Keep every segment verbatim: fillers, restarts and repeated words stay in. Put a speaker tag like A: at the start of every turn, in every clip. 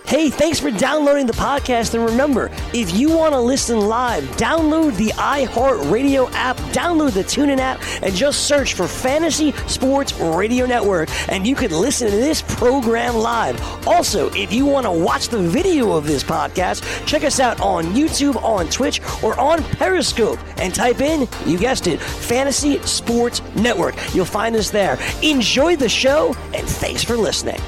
A: Hey, thanks for downloading the podcast. And remember, if you want to listen live, download the iHeartRadio app, download the TuneIn app, and just search for Fantasy Sports Radio Network, and you can listen to this program live. Also, if you want to watch the video of this podcast, check us out on YouTube, on Twitch, or on Periscope, and type in, you guessed it, Fantasy Sports Network. You'll find us there. Enjoy the show, and thanks for listening.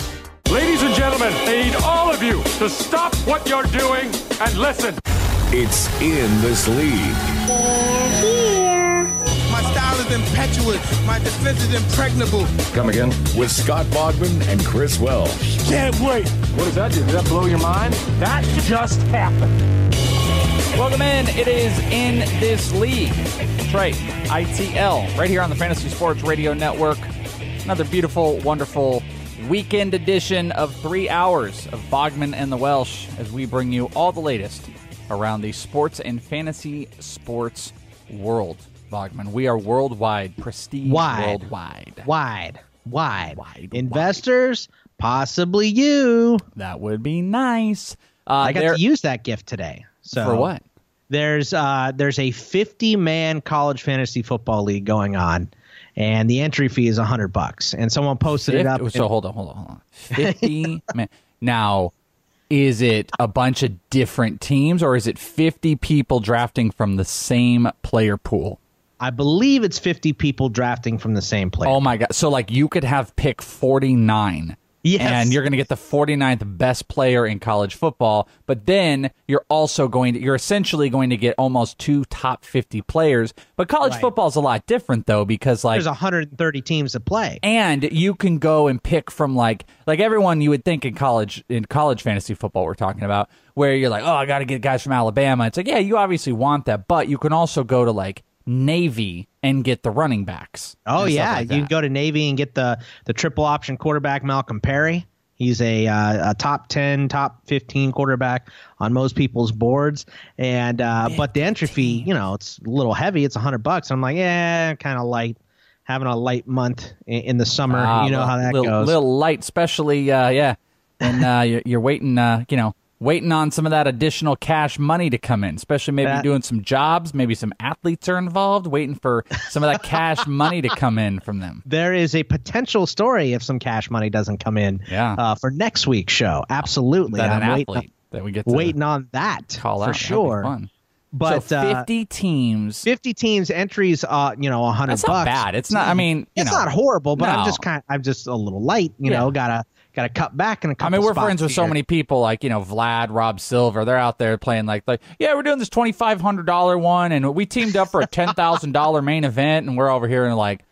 B: Ladies and gentlemen, I need all of you to stop what you're doing and listen.
C: It's In This League.
D: They're here.
E: My style is impetuous. My defense is impregnable.
C: Come again? With Scott Bogman and Chris Welsh.
B: Can't wait. What does that do? Did that blow your mind? That just happened.
F: Welcome in. It is In This League. That's right. I T L. Right here on the Fantasy Sports Radio Network. Another beautiful, wonderful weekend edition of three hours of Bogman and the Welsh as we bring you all the latest around the sports and fantasy sports world. Bogman, we are worldwide, prestige
G: wide,
F: worldwide.
G: Wide, wide,
F: wide.
G: Investors, wide. Possibly you.
F: That would be nice. Uh,
G: I got
F: there,
G: to use that gift today. So
F: for what?
G: There's uh, there's a fifty-man college fantasy football league going on. And the entry fee is a hundred bucks. And someone posted
F: fifty,
G: it up.
F: So hold on, hold on, hold on. Fifty. man, now, is it a bunch of different teams, or is it fifty people drafting from the same player pool?
G: I believe it's fifty people drafting from the same player.
F: Oh my god! So like you could have pick forty-nine.
G: Yes.
F: And you're going to get the forty-ninth best player in college football, but then you're also going to, you're essentially going to get almost two top fifty players. But college
G: right.
F: football is a lot different, though, because like
G: there's one hundred thirty teams to play.
F: And you can go and pick from like, like everyone you would think in college, in college fantasy football we're talking about, where you're like, oh, I got to get guys from Alabama. It's like, yeah, you obviously want that, but you can also go to like Navy and get the running backs.
G: Oh yeah,
F: like
G: you can go to Navy and get the the triple option quarterback Malcolm Perry. He's a uh, a top ten, top fifteen quarterback on most people's boards, and uh, but the entry fee, you know, it's a little heavy. It's a hundred bucks. I'm like, yeah, kind of light. Having a light month in, in the summer, uh, you know how that
F: little,
G: goes.
F: Little light, especially uh, yeah, and uh, you're, you're waiting, uh, you know. Waiting on some of that additional cash money to come in, especially maybe that, doing some jobs, maybe some athletes are involved, waiting for some of that cash money to come in from them.
G: There is a potential story if some cash money doesn't come in
F: yeah.
G: uh, for next week's show. Absolutely.
F: That
G: I'm
F: an
G: waiting,
F: athlete that we get to
G: waiting on that
F: call
G: for
F: out.
G: sure.
F: Fun.
G: But
F: so fifty uh, teams,
G: fifty teams, entries, uh, you know, a hundred bucks.
F: That's not bad. It's not. I mean, you
G: it's
F: know,
G: not horrible, but
F: no.
G: I'm just kind of, I'm just a little light. You
F: yeah.
G: know, gotta gotta cut back in a couple.
F: I mean, we're
G: spots
F: friends with
G: here.
F: so many people, like you know, Vlad, Rob Silver. They're out there playing like, like, yeah, we're doing this twenty five hundred dollar one, and we teamed up for a ten thousand dollar main event, and we're over here and like,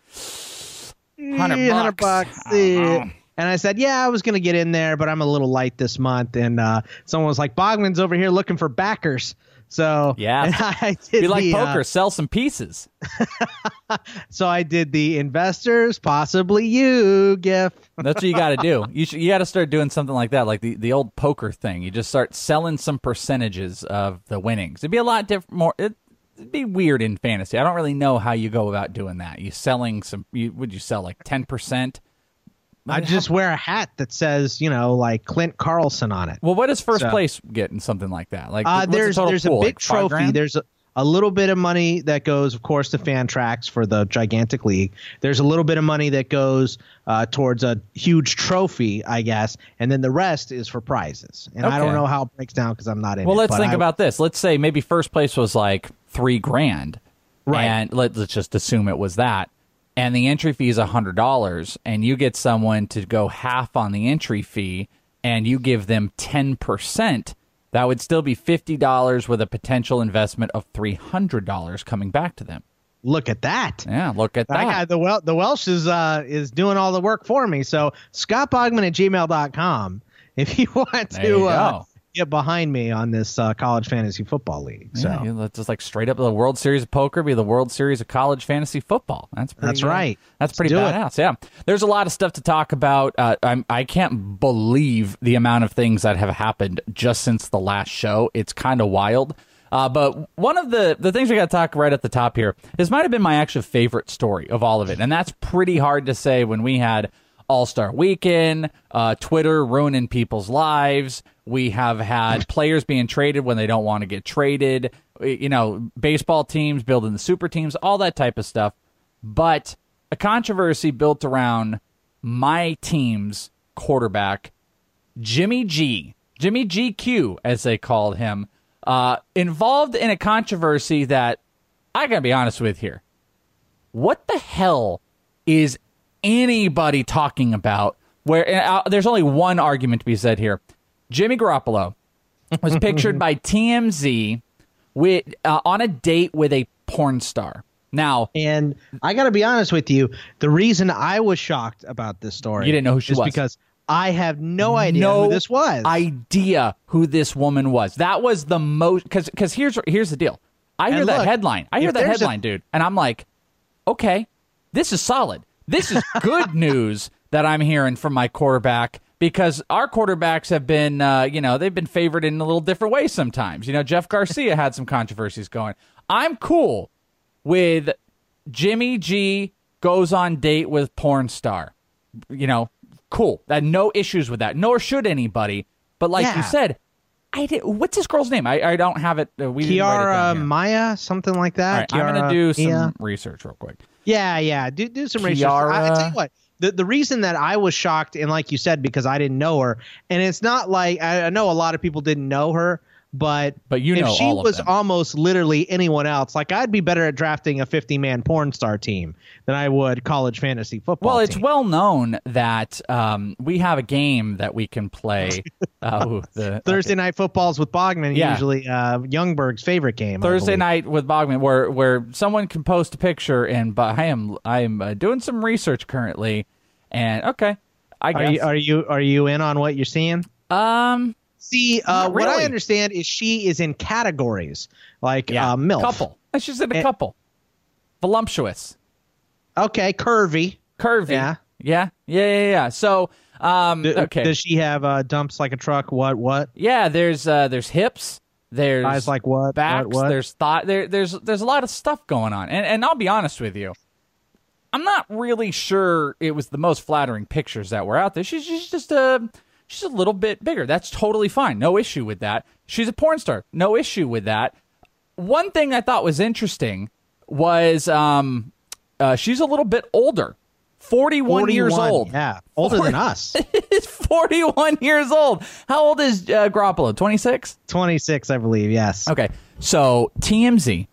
F: hundred
G: bucks.
F: bucks.
G: Yeah. And I said, yeah, I was going to get in there, but I'm a little light this month. And uh, someone was like, Bogman's over here looking for backers. So
F: yeah,
G: I did
F: be like
G: the,
F: poker,
G: uh,
F: sell some pieces.
G: So I did the investors, possibly you, Giff.
F: That's what you got to do. You should, you got to start doing something like that, like the, the old poker thing. You just start selling some percentages of the winnings. It'd be a lot different. More, it, it'd be weird in fantasy. I don't really know how you go about doing that. You selling some? You, would you sell like ten percent?
G: I just wear a hat that says, you know, like Clint Carlson on it.
F: Well, what does first
G: so,
F: place get in something like that? Like,
G: uh, there's
F: the
G: there's
F: pool?
G: a big
F: like five
G: trophy.
F: grand?
G: There's a, a little bit of money that goes, of course, to Fantrax for the gigantic league. There's a little bit of money that goes uh, towards a huge trophy, I guess, and then the rest is for prizes. And
F: okay.
G: I don't know how it breaks down because I'm not in
F: well,
G: it.
F: Well, let's think
G: I,
F: about this. Let's say maybe first place was like three grand,
G: right?
F: And let, let's just assume it was that. And the entry fee is one hundred dollars, and you get someone to go half on the entry fee, and you give them ten percent, that would still be fifty dollars with a potential investment of three hundred dollars coming back to them.
G: Look at that.
F: Yeah, look at that.
G: I got the, Wel- the Welsh is, uh, is doing all the work for me. So Scott Bogman at gmail dot com if you want
F: There you
G: to uh,
F: go.
G: get behind me on this uh, college fantasy football league. So
F: yeah, let's just like straight up the World Series of Poker be the World Series of college fantasy football. That's pretty,
G: that's right.
F: Uh, that's pretty
G: Let's
F: badass. Yeah, there's a lot of stuff to talk about. Uh, I'm, I can't believe the amount of things that have happened just since the last show. It's kind of wild. Uh, but one of the, the things we got to talk right at the top here, this might have been my actual favorite story of all of it. And that's pretty hard to say when we had All-Star Weekend, uh, Twitter ruining people's lives. We have had players being traded when they don't want to get traded. You know, baseball teams building the super teams, all that type of stuff. But a controversy built around my team's quarterback, Jimmy G, Jimmy G Q, as they called him, uh, involved in a controversy that I gotta be honest with here. What the hell is anybody talking about? Where uh, there's only one argument to be said here. Jimmy Garoppolo was pictured by T M Z with uh, on a date with a porn star. Now,
G: and I got to be honest with you, the reason I was shocked about this story,
F: you didn't know who she
G: is
F: was,
G: because I have no idea
F: no
G: who this was.
F: Idea who this woman was. That was the most because because here's here's the deal. I hear
G: And
F: that
G: look,
F: headline. I hear
G: if
F: that
G: there's
F: headline,
G: a-
F: dude, and I'm like, okay, this is solid. This is good news that I'm hearing from my quarterback. Because our quarterbacks have been, uh, you know, they've been favored in a little different ways sometimes. You know, Jeff Garcia had some controversies going. I'm cool with Jimmy G goes on date with porn star. You know, cool. That no issues with that. Nor should anybody. But like
G: Yeah.
F: you said, I did. What's this girl's name? I, I don't have it. Uh, we didn't write it
G: Kiara
F: down here.
G: Maya, something like
F: All
G: that.
F: right, I'm going
G: Kiara
F: to do some
G: Mia.
F: research real quick.
G: Yeah, yeah. Do do some research.
F: Kiara-
G: I, I tell you what. The the reason that I was shocked, and like you said, because I didn't know her, and it's not like I, I know a lot of people didn't know her, but
F: But you
G: if
F: know
G: she
F: all of
G: was
F: them.
G: almost literally anyone else, like I'd be better at drafting a fifty-man porn star team than I would college fantasy football.
F: Well, it's
G: team.
F: well known that um, we have a game that we can play. Uh, ooh, the,
G: Thursday
F: okay.
G: night footballs with Bogman,
F: Yeah.
G: usually uh, Youngberg's favorite game. I
F: Thursday
G: believe.
F: night with Bogman, where where someone can post a picture, and but I am I am uh, doing some research currently, and okay, I
G: Are
F: guess.
G: you are you are you in on what you're seeing?
F: um,
G: See, uh,
F: Not
G: what I
F: really.
G: understand is she is in categories like
F: yeah,
G: uh, MILF.
F: couple. She's in a
G: And-
F: couple. Voluptuous,
G: Okay, curvy.
F: curvy.
G: Yeah.
F: yeah, yeah, yeah, yeah. So, um,
G: D-
F: okay,
G: Does she have uh, dumps like a truck? What? What?
F: yeah. There's uh, there's hips. There's
G: Eyes like what?
F: backs.
G: What? What?
F: There's thought. There, there's there's a lot of stuff going on, and and I'll be honest with you, I'm not really sure it was the most flattering pictures that were out there. She's, she's just a she's a little bit bigger. That's totally fine. No issue with that. She's a porn star. No issue with that. One thing I thought was interesting was um, uh, she's a little bit older. forty-one years old.
G: Yeah, older than us.
F: Is forty-one years old. How old is uh, Garoppolo? twenty-six?
G: twenty-six, I believe. Yes.
F: Okay, so T M Z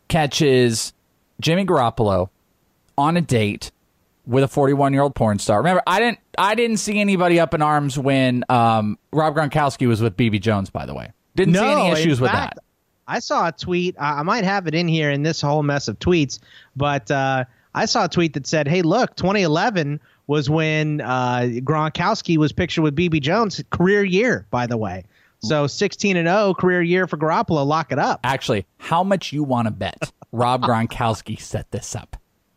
F: catches Jimmy Garoppolo on a date with a forty-one-year-old porn star. Remember, I didn't, I didn't see anybody up in arms when um, Rob Gronkowski was with B B Jones. By the way, didn't see
G: No,
F: any
G: in
F: issues with
G: fact,
F: that.
G: I saw a tweet. I, I might have it in here in this whole mess of tweets, but uh, I saw a tweet that said, "Hey, look, twenty eleven was when uh, Gronkowski was pictured with B B Jones, career year, by the way. So sixteen and oh career year for Garoppolo. Lock it up."
F: Actually, how much you want to bet Rob Gronkowski set this up?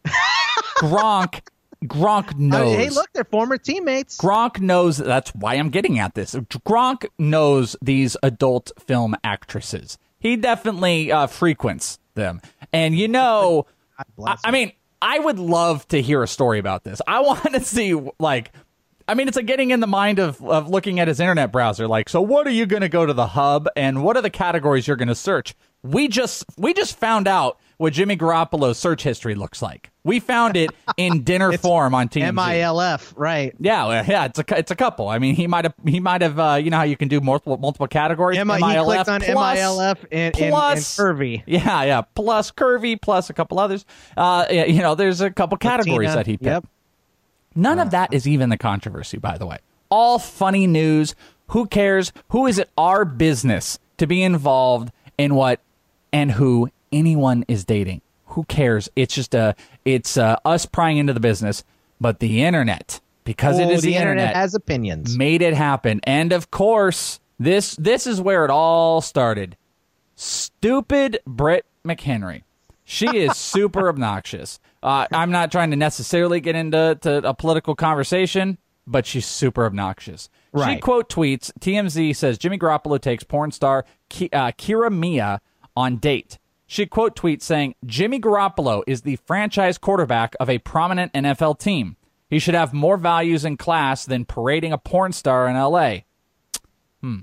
F: Gronk, Gronk
G: I
F: knows.
G: mean, hey, look, they're former teammates.
F: Gronk knows. That's why I'm getting at this. Gronk knows these adult film actresses. He definitely uh, frequents them. And you know,
G: God
F: I,
G: bless
F: I
G: him.
F: mean, I would love to hear a story about this. I want to see, like, I mean, it's like getting in the mind of, of looking at his internet browser. Like, so what are you going to go to the hub and what are the categories you're going to search? We just we just found out what Jimmy Garoppolo's search history looks like. We found it in dinner form on T M Z.
G: M I L F, right?
F: Yeah, well, yeah, it's a it's a couple. I mean, he might have he might have uh, you know how you can do multiple multiple categories.
G: M- he clicked on M I L F and, and, and
F: plus-
G: curvy.
F: Yeah, yeah, plus curvy, plus a couple others. Uh, yeah, you know, there's a couple categories
G: Latina,
F: that he picked.
G: Yep.
F: None of that is even the controversy, by the way. All funny news. Who cares? Who is it our business to be involved in what and who anyone is dating? Who cares? It's just a, it's uh, us prying into the business. But the internet, because it
G: Oh,
F: is the,
G: the internet
F: internet,
G: has opinions.
F: made it happen. And of course, this this is where it all started. Stupid Britt McHenry. She is super obnoxious. Uh, I'm not trying to necessarily get into to a political conversation, but she's super obnoxious. She
G: Right.
F: quote tweets, T M Z says Jimmy Garoppolo takes porn star Ki- uh, Kira Mia on date. She quote tweets saying, Jimmy Garoppolo is the franchise quarterback of a prominent N F L team. He He should have more values in class than parading a porn star in L A. Hmm.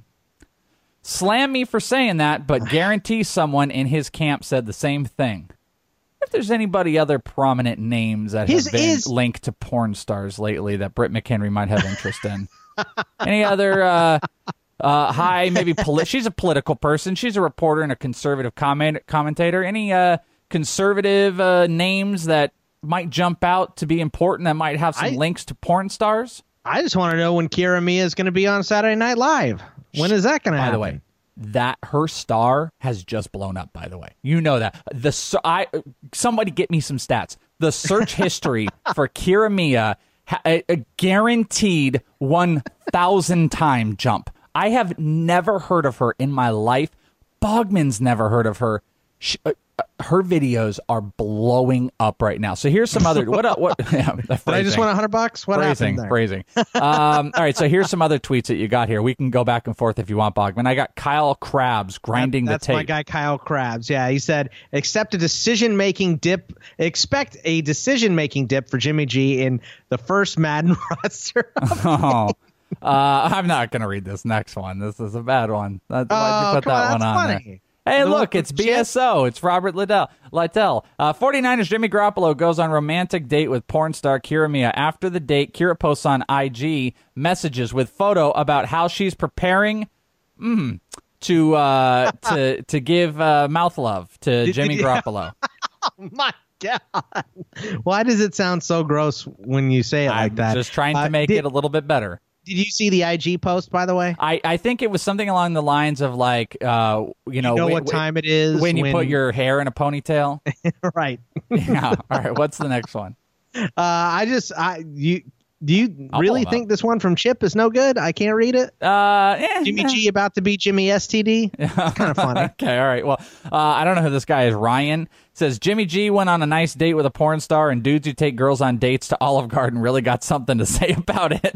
F: Slam me for saying that, but guarantee someone in his camp said the same thing. If there's anybody other prominent names that
G: His
F: have been
G: is-
F: linked to porn stars lately that Britt McHenry might have interest in. Any other uh, uh, high, maybe poli- she's a political person. She's a reporter and a conservative comment- commentator. Any uh, conservative uh, names that might jump out to be important that might have some
G: I-
F: links to porn stars?
G: I just want to know when Kira Mia is going to be on Saturday Night Live. When is that going to happen?
F: By the way, that her star has just blown up. By the way, you know that the ser- I somebody get me some stats. The search history for Kira Mia ha- a, a guaranteed one thousand time jump. I have never heard of her in my life. Bogman's never heard of her. She, uh, her videos are blowing up right now. So here's some other what what yeah,
G: Did I just won a hundred bucks? What
F: phrasing,
G: happened there?
F: phrasing. Um, all right, so here's some other tweets that you got here. We can go back and forth if you want, Bogman. I got Kyle Krabs grinding
G: That's
F: the tape.
G: my guy Kyle Krabs. Yeah, he said, "Accept a decision-making dip. Expect a decision-making dip for Jimmy G in the first Madden roster."
F: Oh, uh, I'm not going to read this next one. This is a bad one. That, why'd you
G: Oh,
F: put
G: come
F: that
G: on,
F: one
G: that's
F: on
G: funny.
F: there? Hey,
G: The one
F: look,
G: from
F: it's B S O. It's Robert Liddell. Littell. Uh, 49ers Jimmy Garoppolo goes on romantic date with porn star Kira Mia. After the date, Kira posts on I G messages with photo about how she's preparing mm, to uh, to to give uh, mouth love to Jimmy Garoppolo.
G: Oh my God! Why does it sound so gross when you say it like
F: I'm
G: that?
F: just trying to
G: Uh,
F: make
G: did,
F: it a little bit better.
G: Did you see the I G post, by the way?
F: I, I think it was something along the lines of like, uh, you know,
G: You know
F: when-
G: what time it is
F: when you
G: when-
F: put your hair in a ponytail.
G: Right.
F: Yeah. All right. What's the next one?
G: Uh, I just, I you. Do you
F: I'll
G: really
F: pull 'em
G: think
F: up.
G: this one from Chip is no good? I can't read it.
F: Uh, eh,
G: Jimmy
F: eh.
G: G about to beat Jimmy S T D. It's kind of funny.
F: Okay. All right. Well, uh, I don't know who this guy is. Ryan says Jimmy G went on a nice date with a porn star, and dudes who take girls on dates to Olive Garden really got something to say about it.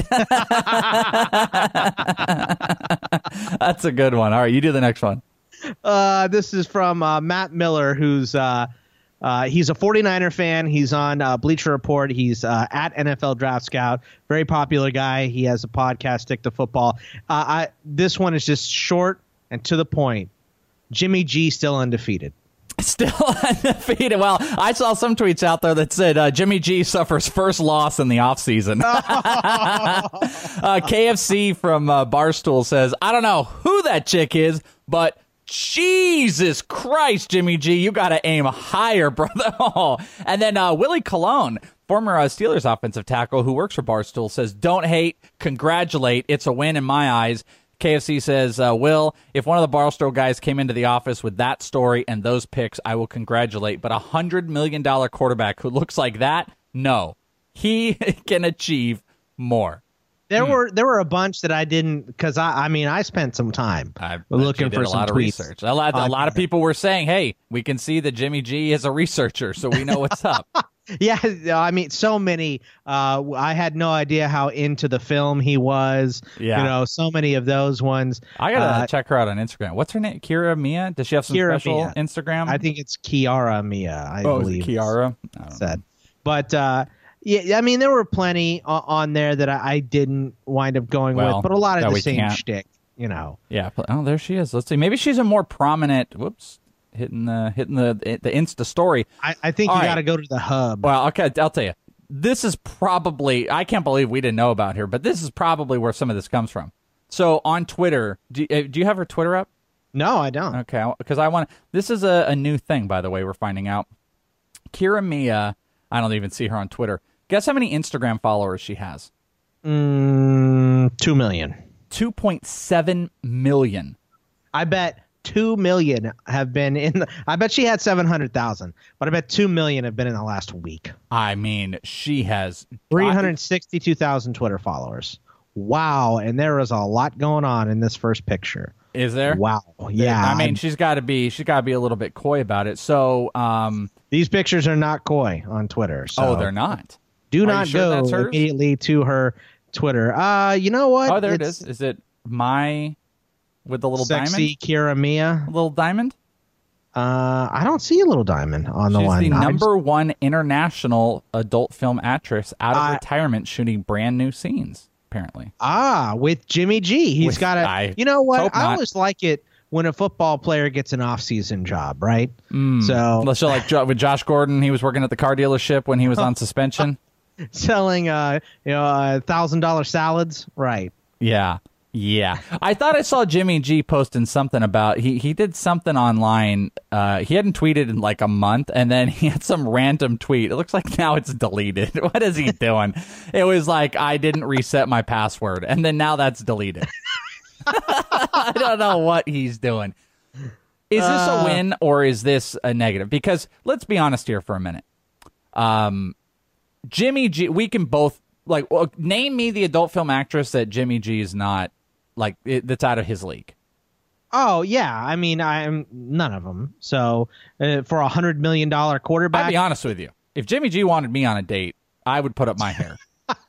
F: That's a good one. All right. You do the next one.
G: Uh, this is from uh, Matt Miller, who's uh, uh, he's a 49er fan. He's on uh, Bleacher Report. He's uh, at N F L Draft Scout. Very popular guy. He has a podcast, Stick to Football. Uh, I, this one is just short and to the point. Jimmy G still undefeated.
F: Still undefeated. Well, I saw some tweets out there that said uh, Jimmy G suffers first loss in the offseason. uh, K F C from uh, Barstool says, I don't know who that chick is, but Jesus Christ, Jimmy G, you got to aim higher, brother. Oh. And then uh, Willie Colon, former uh, Steelers offensive tackle who works for Barstool, says, don't hate, congratulate. It's a win in my eyes. K F C says, uh, Will, if one of the Barstool guys came into the office with that story and those picks, I will congratulate. But a one hundred million dollars quarterback who looks like that, no. He can achieve more.
G: There
F: Hmm.
G: were there were a bunch that I didn't because I I mean I spent some time
F: I bet
G: looking
F: you did
G: for
F: a
G: some
F: lot of
G: tweets.
F: research. A lot, a
G: on
F: lot of
G: there.
F: people were saying, hey, we can see that Jimmy G is a researcher, so we know what's up.
G: Yeah, I mean, so many. Uh, I had no idea how into the film he was.
F: Yeah.
G: You know, so many of those ones.
F: I got to
G: Uh,
F: check her out on Instagram. What's her name? Kira Mia? Does she have some
G: Kira
F: special
G: Mia.
F: Instagram?
G: I think it's Kiara Mia, I
F: oh, is it
G: believe.
F: Kiara? I don't know.
G: Said. But, uh, yeah, I mean, there were plenty o- on there that I, I didn't wind up going
F: Well,
G: with, but a lot
F: that
G: of the
F: we
G: same
F: can't.
G: shtick, you know.
F: Yeah. but- Oh, there she is. Let's see. Maybe she's a more prominent. Whoops. Hitting the hitting the the Insta story.
G: I, I think
F: All
G: you
F: right.
G: got to go to the hub.
F: Well, okay, I'll tell you. This is probably, I can't believe we didn't know about her, but this is probably where some of this comes from. So on Twitter, do, uh, do you have her Twitter up?
G: No, I don't.
F: Okay, because I want to, this is a, a new thing, by the way, we're finding out. Kira Mia, I don't even see her on Twitter. Guess how many Instagram followers she has?
G: Mm, two million.
F: two point seven million.
G: I bet two million have been in the. I bet she had seven hundred thousand, but I bet two million have been in the last week.
F: I mean, she has
G: Three hundred sixty-two thousand Twitter followers. Wow, and there is a lot going on in this first picture.
F: Is there?
G: Wow, yeah.
F: I mean,
G: I'm-
F: she's got to be she's got to be a little bit coy about it. So, um,
G: these pictures are not coy on Twitter. So
F: oh, they're not.
G: Do
F: Are you
G: not
F: sure
G: go
F: that's hers?
G: immediately to her Twitter. Uh, you know what?
F: Oh, there it
G: It's
F: is. Is it my with the little
G: Sexy
F: diamond?
G: Kira Mia.
F: Little diamond?
G: Uh, I don't see a Little Diamond on the
F: She's
G: line.
F: the
G: I'm-
F: number one international adult film actress out of
G: I-
F: retirement shooting brand new scenes, apparently.
G: Ah, with Jimmy G. He's
F: With-
G: got a.
F: I
G: You know what?
F: hope
G: I
F: not.
G: always like it when a football player gets an off-season job, right?
F: Mm.
G: So
F: So like Jo- with Josh Gordon, he was working at the car dealership when he was on suspension.
G: selling, uh, you know, uh, thousand dollar salads, right?
F: Yeah. Yeah. I thought I saw Jimmy G posting something about he he did something online. Uh, he hadn't tweeted in like a month, and then he had some random tweet. It looks like now it's deleted. What is he doing? It was like, I didn't reset my password, and then now that's deleted. I don't know what he's doing. Is this
G: Uh,
F: a win or is this a negative? Because let's be honest here for a minute. Um, Jimmy G, we can both like well, name me the adult film actress that Jimmy G is not like it, that's out of his league.
G: Oh yeah, I mean, I'm none of them. So uh, for a hundred million dollar quarterback,
F: I'll be honest with you. If Jimmy G wanted me on a date, I would put up my hair.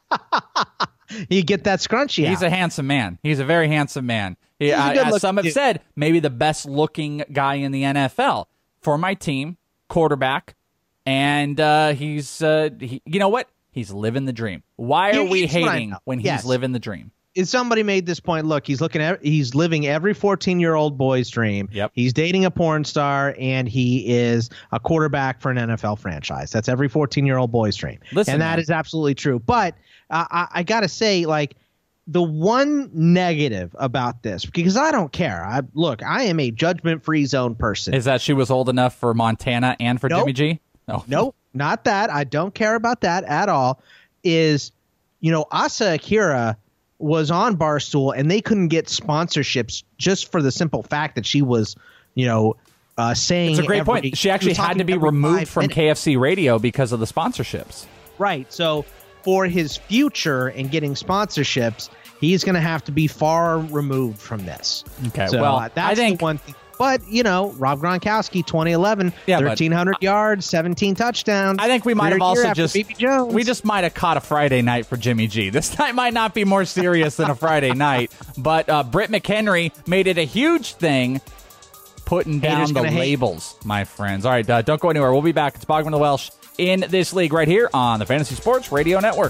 G: you get that scrunchie out.
F: He's a handsome man. He's a very handsome man. He,
G: He's a
F: I-
G: good
F: as some have
G: looking dude.
F: said, maybe the best looking guy in the N F L for my team, quarterback, and uh, he's uh, he, you know what? He's living the dream. Why are
G: Here-
F: we
G: here's what I
F: hating
G: know.
F: when he's
G: Yes.
F: living the dream?
G: Is somebody made this point? Look, he's looking at he's living every fourteen year old boy's dream.
F: Yep.
G: He's dating a porn star and he is a quarterback for an N F L franchise. That's every fourteen year old boy's dream.
F: Listen,
G: and that
F: man.
G: is absolutely true. But uh, I, I got to say, like, the one negative about this, because I don't care. I look, I am a judgment free zone person.
F: Is that she was old enough for Montana and for
G: Nope.
F: Jimmy G? No.
G: Nope, not that. I don't care about that at all. Is, you know, Asa Akira was on Barstool and they couldn't get sponsorships just for the simple fact that she was, you know, uh, saying.
F: It's a great
G: every-
F: point. She actually
G: was
F: had
G: talking
F: to be
G: every
F: removed
G: five
F: from
G: minutes.
F: K F C radio because of the sponsorships.
G: Right. So for his future and getting sponsorships, he's going to have to be far removed from this.
F: Okay,
G: So
F: well,
G: uh, that's
F: I think
G: the one thing. But, you know, Rob Gronkowski, twenty eleven,
F: Yeah, but-
G: thirteen hundred yards, seventeen touchdowns.
F: I think we might
G: Third
F: have
G: year
F: also
G: after
F: just
G: B B Jones.
F: we just might have caught a Friday night for Jimmy G. This night might not be more serious than a Friday night, but uh, Britt McHenry made it a huge thing, putting down
G: Haters
F: the
G: gonna hate.
F: labels, my friends. All right, uh, don't go anywhere. We'll be back. It's Bogman the Welsh in this league right here on the Fantasy Sports Radio Network.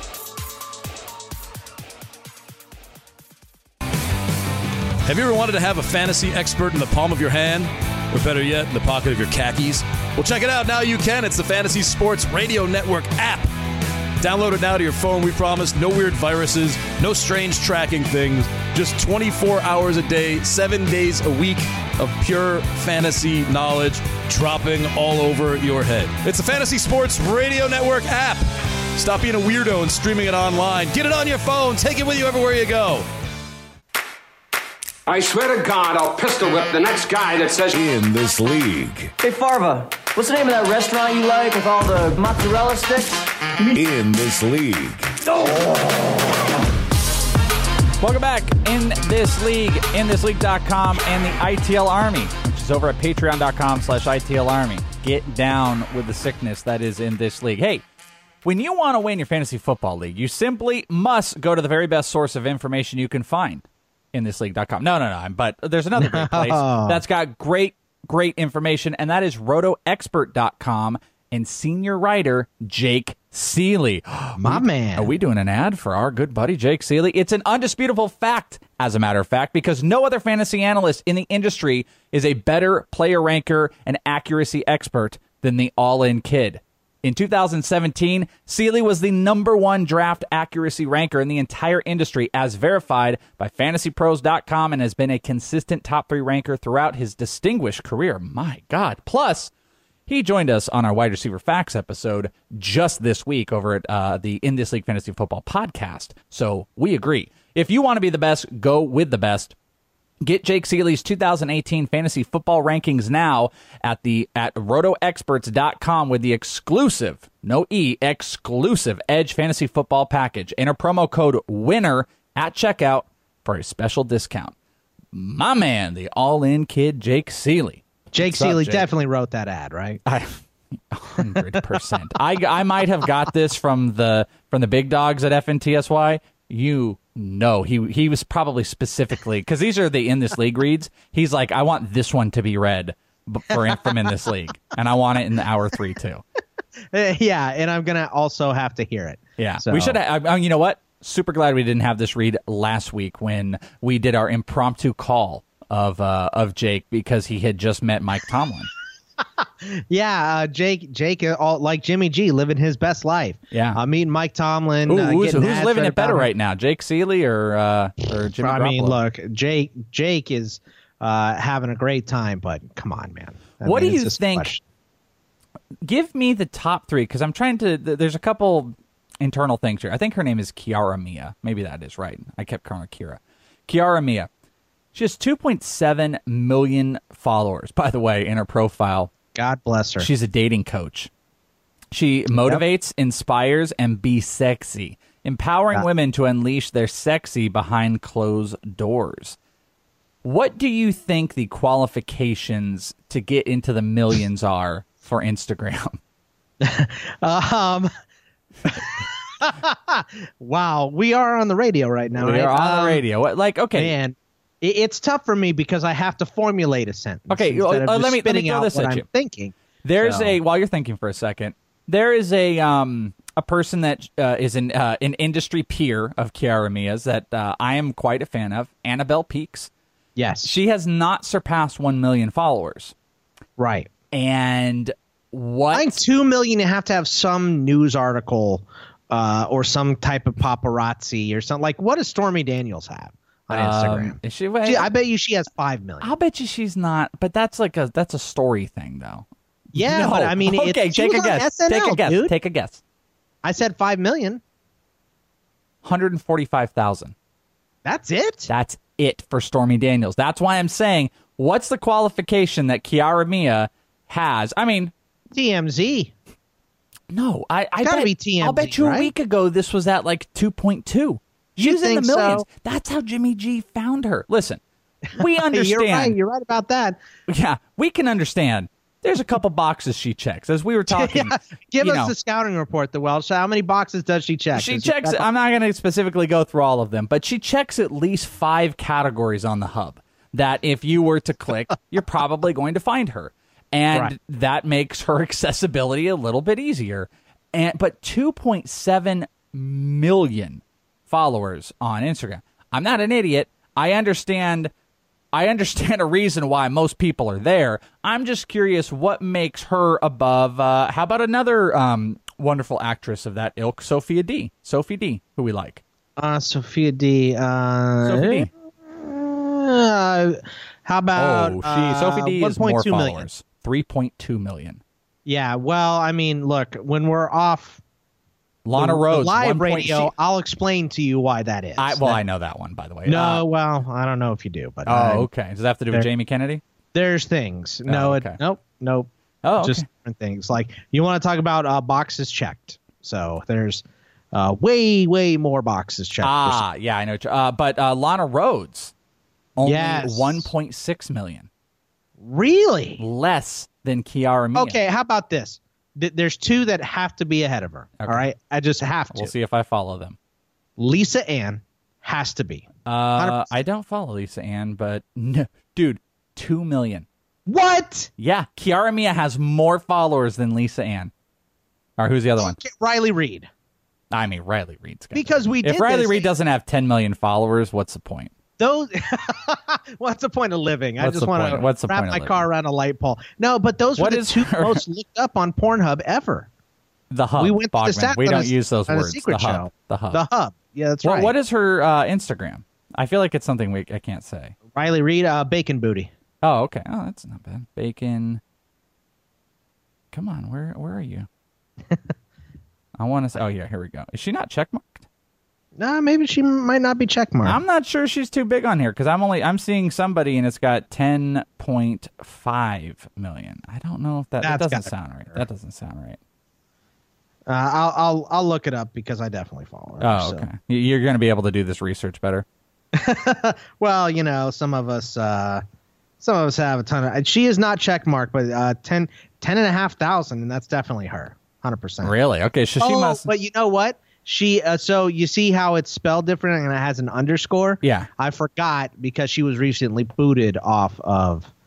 H: Have you ever wanted to have a fantasy expert in the palm of your hand? Or better yet, in the pocket of your khakis? Well, check it out. Now you can. It's the Fantasy Sports Radio Network app. Download it now to your phone, we promise. No weird viruses, no strange tracking things. Just twenty-four hours a day, seven days a week of pure fantasy knowledge dropping all over your head. It's the Fantasy Sports Radio Network app. Stop being a weirdo and streaming it online. Get it on your phone. Take it with you everywhere you go.
I: I swear to God, I'll pistol whip the next guy that says...
C: In this league.
A: Hey, Farva, what's the name of that restaurant you like with all the mozzarella sticks?
C: In this league.
F: Welcome back in this league, in this league dot com, and the I T L Army, which is over at patreon dot com slash I T L Army. Get down with the sickness that is in this league. Hey, when you want to win your fantasy football league, you simply must go to the very best source of information you can find. In this league dot com. No, no, no. But there's another great place that's got great, great information, and that is roto expert dot com and senior writer Jake Seeley.
G: My man.
F: Are we doing an ad for our good buddy Jake Seeley? It's an undisputable fact, as a matter of fact, because no other fantasy analyst in the industry is a better player ranker and accuracy expert than the All-In Kid. In two thousand seventeen, Seeley was the number one draft accuracy ranker in the entire industry as verified by fantasy pros dot com and has been a consistent top three ranker throughout his distinguished career. My God. Plus, he joined us on our wide receiver facts episode just this week over at uh, the In This League Fantasy Football podcast. So we agree. If you want to be the best, go with the best. Get Jake Seeley's two thousand eighteen fantasy football rankings now at the at roto experts dot com with the exclusive, no E, exclusive Edge Fantasy Football Package. Enter promo code WINNER at checkout for a special discount. My man, the all-in kid, Jake Seeley.
G: Jake
F: What's up,
G: Seeley
F: Jake?
G: definitely wrote that ad, right?
F: I, one hundred percent. I, I might have got this from the from the big dogs at F N T S Y. You know, he he was probably specifically, because these are the In This League reads. He's like, I want this one to be read b- for from in this league, and I want it in the hour three too.
G: Uh, yeah, and I'm gonna also have to hear it.
F: Yeah,
G: so.
F: we should. have, I, I, you know what? Super glad we didn't have this read last week when we did our impromptu call of uh, of Jake because he had just met Mike Tomlin.
G: yeah, uh, Jake, Jake, uh, all, like Jimmy G, living his best life.
F: Yeah,
G: I uh, mean Mike Tomlin.
F: Ooh,
G: uh,
F: who's who's living it better
G: him.
F: right now, Jake Seeley or uh, or Jimmy?
G: I
F: Garoppolo?
G: mean, look, Jake, Jake is uh, having a great time, but come on, man. I
F: what
G: mean,
F: do you think? Give me the top three because I'm trying to. There's a couple internal things here. I think her name is Kiara Mia. Maybe that is right. I kept calling her Kira. Kiara Mia. She has two point seven million followers, by the way, in her profile.
G: God bless her.
F: She's a dating coach. She motivates, yep. inspires, and be sexy, empowering yeah. women to unleash their sexy behind closed doors. What do you think the qualifications to get into the millions are for Instagram?
G: um... wow, we are on the radio right now.
F: We
G: right?
F: are on
G: um,
F: the radio. Like, okay,
G: man, it's tough for me because I have to formulate a sentence.
F: Okay, well, uh, let me let me throw this at
G: I'm
F: you.
G: Thinking
F: there's
G: so.
F: a while you're thinking for a second. There is a um a person that uh, is an uh, an industry peer of Kiara Mia's that uh, I am quite a fan of. Annabelle Peaks.
G: Yes,
F: she has not surpassed one million followers.
G: Right,
F: and. What?
G: I think two million. You have to have some news article uh, or some type of paparazzi or something. Like, what does Stormy Daniels have on Instagram?
F: Um, is she,
G: she, I bet you she has five million.
F: I'll bet you she's not. But that's like a that's a story thing, though.
G: Yeah,
F: no.
G: but I mean,
F: okay.
G: It's,
F: Take a guess.
G: S N L,
F: take a guess.
G: dude.
F: Take a guess.
G: I said five million.
F: One hundred forty-five thousand.
G: That's it.
F: That's it for Stormy Daniels. That's why I'm saying, what's the qualification that Kiara Mia has? I mean.
G: T M Z.
F: No, I, I
G: gotta
F: bet,
G: be T M Z.
F: I'll bet you
G: right?
F: a week ago this was at like two point two. She's in the millions.
G: So?
F: That's how Jimmy G found her. Listen, we understand.
G: You're right. You're right about that.
F: Yeah, we can understand. There's a couple boxes she checks. As we were talking,
G: yeah. Give
F: you
G: us
F: know,
G: the scouting report, the Welsh. How many boxes does she check?
F: She
G: does
F: checks.
G: She
F: I'm not going to specifically go through all of them, but she checks at least five categories on the hub that if you were to click, you're probably going to find her. And
G: right.
F: that makes her accessibility a little bit easier. And but two point seven million followers on Instagram. I'm not an idiot. I understand I understand a reason why most people are there. I'm just curious what makes her above uh, how about another um, wonderful actress of that ilk, Sophia D. Sophie D, who we like.
G: Uh Sophia D. Uh
F: Sophie D.
G: Uh, how about
F: Oh, she
G: uh,
F: Sophie D is more
G: two million.
F: followers. three point two million.
G: Yeah, well, I mean, look, when we're off
F: Lana
G: the,
F: Rhodes
G: the live
F: one
G: radio,
F: point, she,
G: I'll explain to you why that is.
F: I, well,
G: that,
F: I know that one, by the way.
G: No,
F: uh,
G: well, I don't know if you do, but
F: oh,
G: I,
F: okay. Does that have to do with
G: there,
F: Jamie Kennedy?
G: There's things. No,
F: oh, okay.
G: it, nope, nope.
F: Oh, okay.
G: Just different things. Like you want to talk about uh, boxes checked. So there's uh, way, way more boxes checked.
F: Ah, yeah, I know. Uh, but uh, Lana Rhodes, only
G: yes.
F: one point six million.
G: Really?
F: Less than Kiara Mia.
G: Okay, how about this? Th- there's two that have to be ahead of her.
F: Okay.
G: All right, I just have to.
F: We'll see if I follow them.
G: Lisa Ann has to be.
F: Uh, I don't follow Lisa Ann, but no, dude, two million.
G: What?
F: Yeah, Kiara Mia has more followers than Lisa Ann. All right, who's the other one?
G: Riley Reid.
F: I mean, Riley Reid's got
G: because we.
F: If
G: did
F: Riley
G: this,
F: Reid doesn't have ten million followers, what's the point?
G: Those. What's the point of living?
F: What's
G: I just
F: the
G: want
F: point? What's
G: to
F: the
G: wrap
F: point of
G: my
F: living?
G: car around a light pole. No, but those
F: What
G: were the
F: is
G: two
F: her-
G: most looked up on Pornhub ever.
F: The Hub.
G: We went to the
F: Bogman.
G: stats
F: We
G: on
F: don't
G: a-
F: use those
G: on a
F: words.
G: secret
F: The Hub.
G: show.
F: The Hub.
G: The Hub. Yeah, that's
F: Well,
G: right.
F: what is her uh, Instagram? I feel like it's something we I can't say.
G: Riley Reid, uh, Bacon Booty.
F: Oh, okay. Oh, that's not bad. Bacon. Come on, where where are you? I want to say. Oh, yeah, here we go. Is she not checkmarked?
G: Nah, maybe she might not be checkmarked.
F: I'm not sure she's too big on here because I'm only I'm seeing somebody and it's got ten point five million. I don't know if that, that
G: That's
F: doesn't
G: gotta
F: sound
G: be
F: right.
G: her.
F: That doesn't sound right.
G: Uh, I'll I'll I'll look it up because I definitely follow her.
F: Oh,
G: so.
F: okay. You- You're going to be able to do this research better.
G: Well, you know, some of us uh, some of us have a ton of. She is not checkmarked, but uh, ten, ten and a half thousand, and that's definitely her, one hundred percent.
F: Really? Okay, so she
G: oh,
F: must.
G: but you know what? She uh, so you see how it's spelled different and it has an underscore.
F: Yeah.
G: I forgot because she was recently booted off of